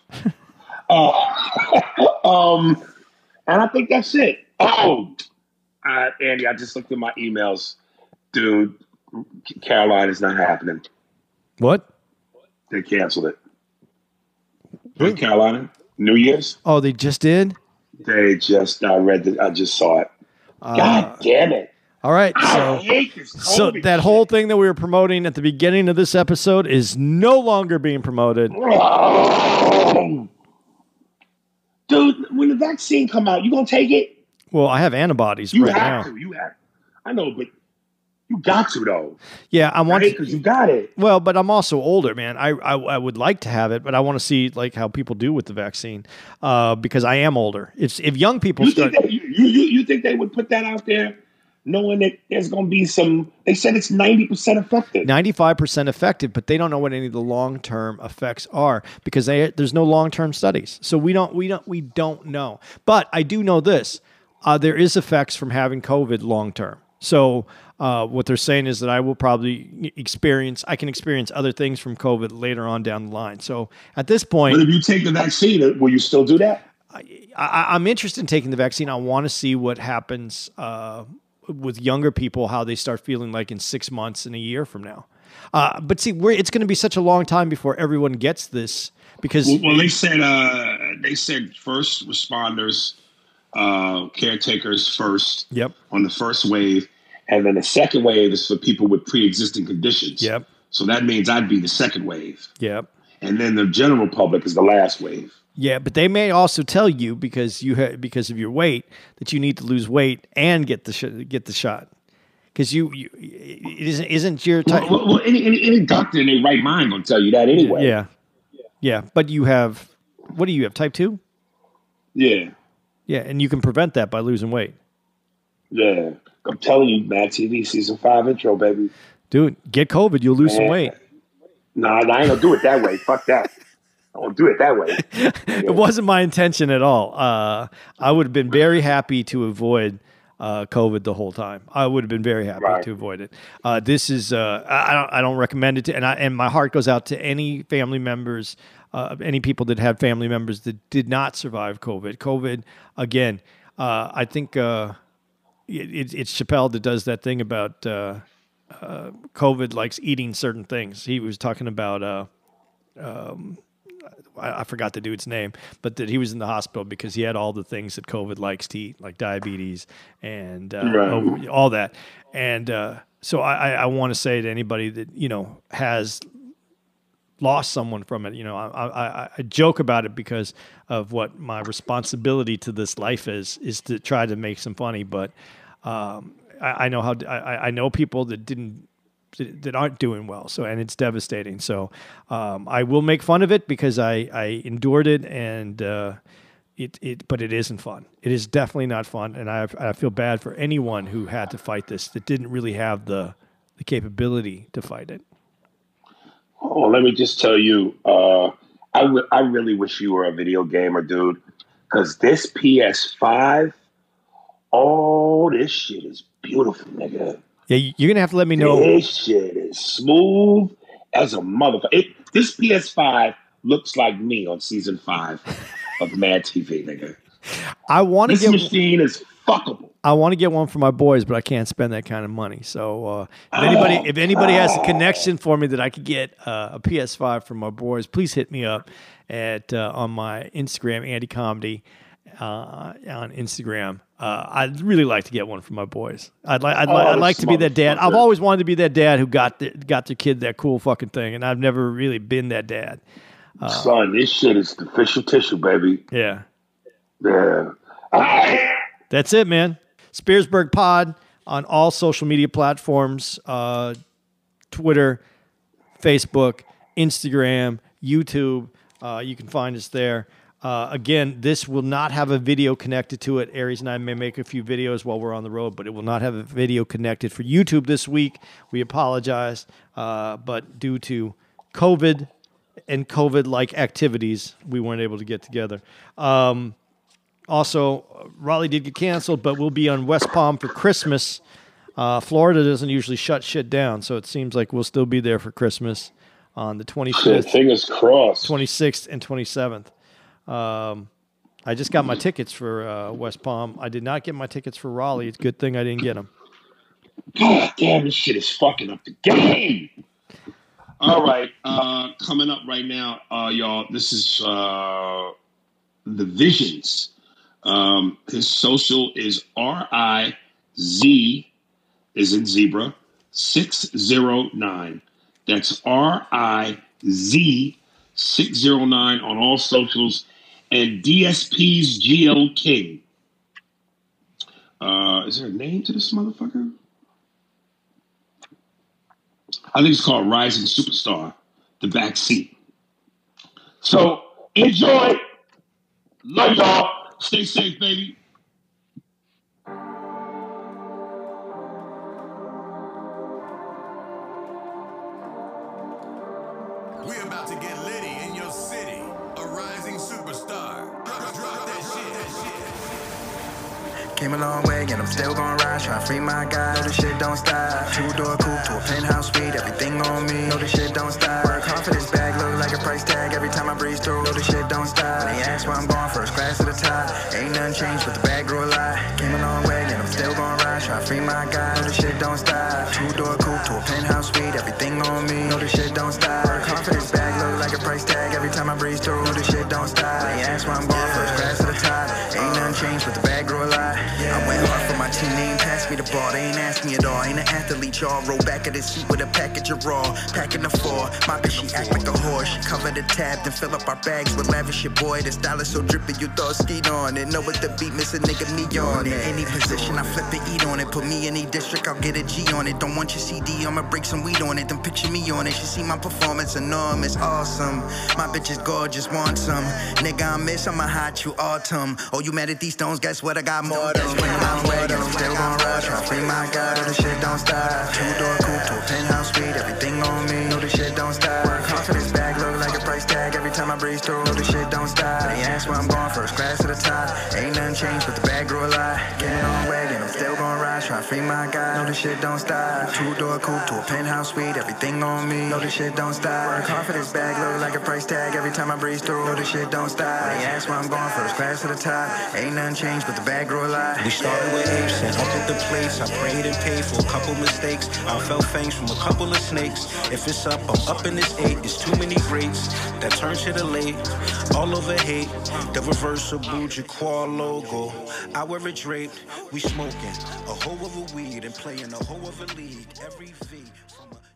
uh, um, and I think that's it. Oh, uh, Andy, I just looked at my emails. Dude, Caroline is not happening. What? They canceled it. North Carolina, New Year's. Oh, they just did? They just, I read it. I just saw it. Uh, God damn it. All right. So, I hate this so COVID that shit. whole thing that we were promoting at the beginning of this episode is no longer being promoted. Oh. Dude, when the vaccine come out, you gonna take it? Well, I have antibodies You right have now. to. You have. I know, but you got to though. Yeah, I want Right? to. Because you got it. Well, but I'm also older, man. I, I I would like to have it, but I want to see like how people do with the vaccine, uh, because I am older. If if young people You start, think, that, you, you, you think they would put that out there, knowing that there's going to be some? They said it's ninety percent effective. ninety-five percent effective, but they don't know what any of the long-term effects are because they, there's no long-term studies. So we don't we don't we don't know. But I do know this: uh, there is effects from having COVID long-term. So uh, what they're saying is that I will probably experience, I can experience other things from COVID later on down the line. So at this point, But if you take the vaccine, will you still do that? I, I'm interested in taking the vaccine. I want to see what happens uh, with younger people, how they start feeling like in six months and a year from now. Uh, but see, we're, it's going to be such a long time before everyone gets this because Well, well they said uh, they said first responders, uh, caretakers first. Yep. On the first wave, and then the second wave is for people with pre-existing conditions. Yep. So that means I'd be the second wave. Yep. And then the general public is the last wave. Yeah, but they may also tell you because you ha- because of your weight that you need to lose weight and get the sh- get the shot because you, you it isn't isn't your type. Well, well, well any, any any doctor in their right mind gonna tell you that anyway. Yeah, yeah, but you have what do you have? Type two? Yeah, yeah, and you can prevent that by losing weight. Yeah, I'm telling you, Mad T V season five intro, baby. Dude, get COVID, you'll lose Man. some weight. Nah, nah, I ain't gonna do it that way. Fuck that. I won't do it that way. Yeah. It wasn't my intention at all. Uh, I would have been very happy to avoid uh, COVID the whole time. I would have been very happy Right. to avoid it. Uh, this is uh, I, I don't I don't recommend it, to, and I, and my heart goes out to any family members, uh, any people that had family members that did not survive COVID. COVID again. Uh, I think uh, it, it's Chappelle that does that thing about uh, uh, COVID likes eating certain things. He was talking about. Uh, um, I, I forgot the dude's name, but that he was in the hospital because he had all the things that COVID likes to eat, like diabetes and uh, Right. over- all that. And uh, so I, I, I want to say to anybody that, you know, has lost someone from it, you know, I, I, I joke about it because of what my responsibility to this life is, is to try to make some funny. But um, I, I know how, I, I know people that didn't, that aren't doing well. So, and it's devastating. So, um, I will make fun of it because I, I endured it and, uh, it, it, but it isn't fun. It is definitely not fun. And I, I feel bad for anyone who had to fight this that didn't really have the, the capability to fight it. Oh, let me just tell you, uh, I, w- I really wish you were a video gamer, dude, because this P S five, oh, this shit is beautiful, nigga. Yeah, you're gonna have to let me know. This shit is smooth as a motherfucker. It, this P S five looks like me on season five of Mad T V, nigga. I want to This get machine is fuckable. I want to get one for my boys, but I can't spend that kind of money. So uh, if anybody, if anybody has a connection for me that I could get uh, a P S five for my boys, please hit me up at uh, on my Instagram, Andy Comedy, uh, on Instagram. Uh, I'd really like to get one for my boys. I'd like, I'd, li- Oh, I'd like to be that dad. I've motherfucker. always wanted to be that dad who got the, got their kid that cool fucking thing, and I've never really been that dad. Uh, Son, this shit is the official tissue, baby. Yeah, Yeah. All right. that's it, man. Spearsburg Pod on all social media platforms, uh, Twitter, Facebook, Instagram, YouTube. Uh, you can find us there. Uh, again, this will not have a video connected to it. Aries and I may make a few videos while we're on the road, but it will not have a video connected for YouTube this week. We apologize, uh, but due to COVID and COVID-like activities, we weren't able to get together. Um, Also, Raleigh did get canceled, but we'll be on West Palm for Christmas. Uh, Florida doesn't usually shut shit down, so it seems like we'll still be there for Christmas on the Shit, twenty-fifth, fingers crossed. twenty-sixth, and twenty-seventh. Um, I just got my tickets for uh, West Palm. I did not get my tickets for Raleigh. It's a good thing I didn't get them. God damn, this shit is fucking up the game. All right, uh, coming up right now, uh, y'all. This is uh, the Visions. Um, his social is R I Z, is in zebra, six zero nine. That's R I Z six zero nine on all socials, and D S P's G L King. Uh, is there a name to this motherfucker? I think it's called Rising Superstar, The Backseat. So enjoy. Love y'all. Stay safe, baby. We about to get litty in your city. A rising superstar. Drop, drop that shit, that shit. Came a long way and I'm still gon' ride. Try to free my guy, know this shit don't stop. Two-door coupe to a penthouse suite, everything on me, know this shit don't stop. Work hard for this bag, look like a price tag every time I breeze through, know this shit don't stop. They ask why I'm going first class to the top. Ain't nothing changed, but the bag grew a lot. Came a long way and I'm still gon' ride. Try to free my guy, know this shit don't stop. Two-door coupe to a penthouse suite, everything on me, know this shit don't stop. Work hard for this bag, look like a price tag every time I breeze through, know this shit don't stop. They ask why I'm going first class to the top. Ain't nothing changed, but the bag grew a lot. I went hard for my team, they ain't pass me the ball, they ain't ask me at all. Ain't an athlete, y'all. Roll back of the seat with a package of raw, packing the four. My bitch, she act like a whore. She cover the tab, then fill up our bags with lavish shit, boy. The style is so drippy, you thought skeet on it. Know what the beat, miss a nigga me on it. Any position, I flip and eat on it. Put me in any district, I'll get a G on it. Don't want your C D, I'ma break some weed on it. Then picture me on it. She see my performance, enormous, awesome. My bitch is gorgeous, want some. Nigga, I miss, I'ma hot you autumn. Oh, you mad at these stones? Guess what? I got more. That's when I'm way, I'm still gon' rush. Try to free my God, the shit don't stop. Two-door coupe to a penthouse suite, everything on me, know the shit don't stop. Work hard for this bag, look like a price tag every time I breeze through, the shit don't stop. They ask where I'm going, first class to the top. Ain't nothing changed, but the bag grew a lot. Getting on wagon, I'm still gon' ride. Try to free my God, know the shit don't stop. Two-door coupe to a penthouse suite, everything on me, know the shit don't stop. Work hard for this bag, look like a price tag every time I breeze through, know the shit don't stop. They ask where I'm going, first class to the top. Ain't nothing changed, but the bag grew a lot. We started with apes and up the place. I prayed and paid for a couple mistakes. I felt fangs from a couple of snakes. If it's up, I'm up in this eight. It's too many greats that turn to the late. All over hate, the reversible Jaquar logo. I wear it draped. We smoking a hoe of a weed and playing a hoe of a league. Every V from a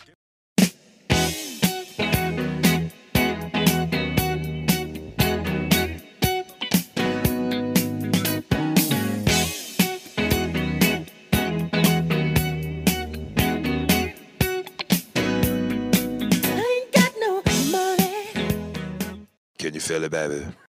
Can you feel it, baby?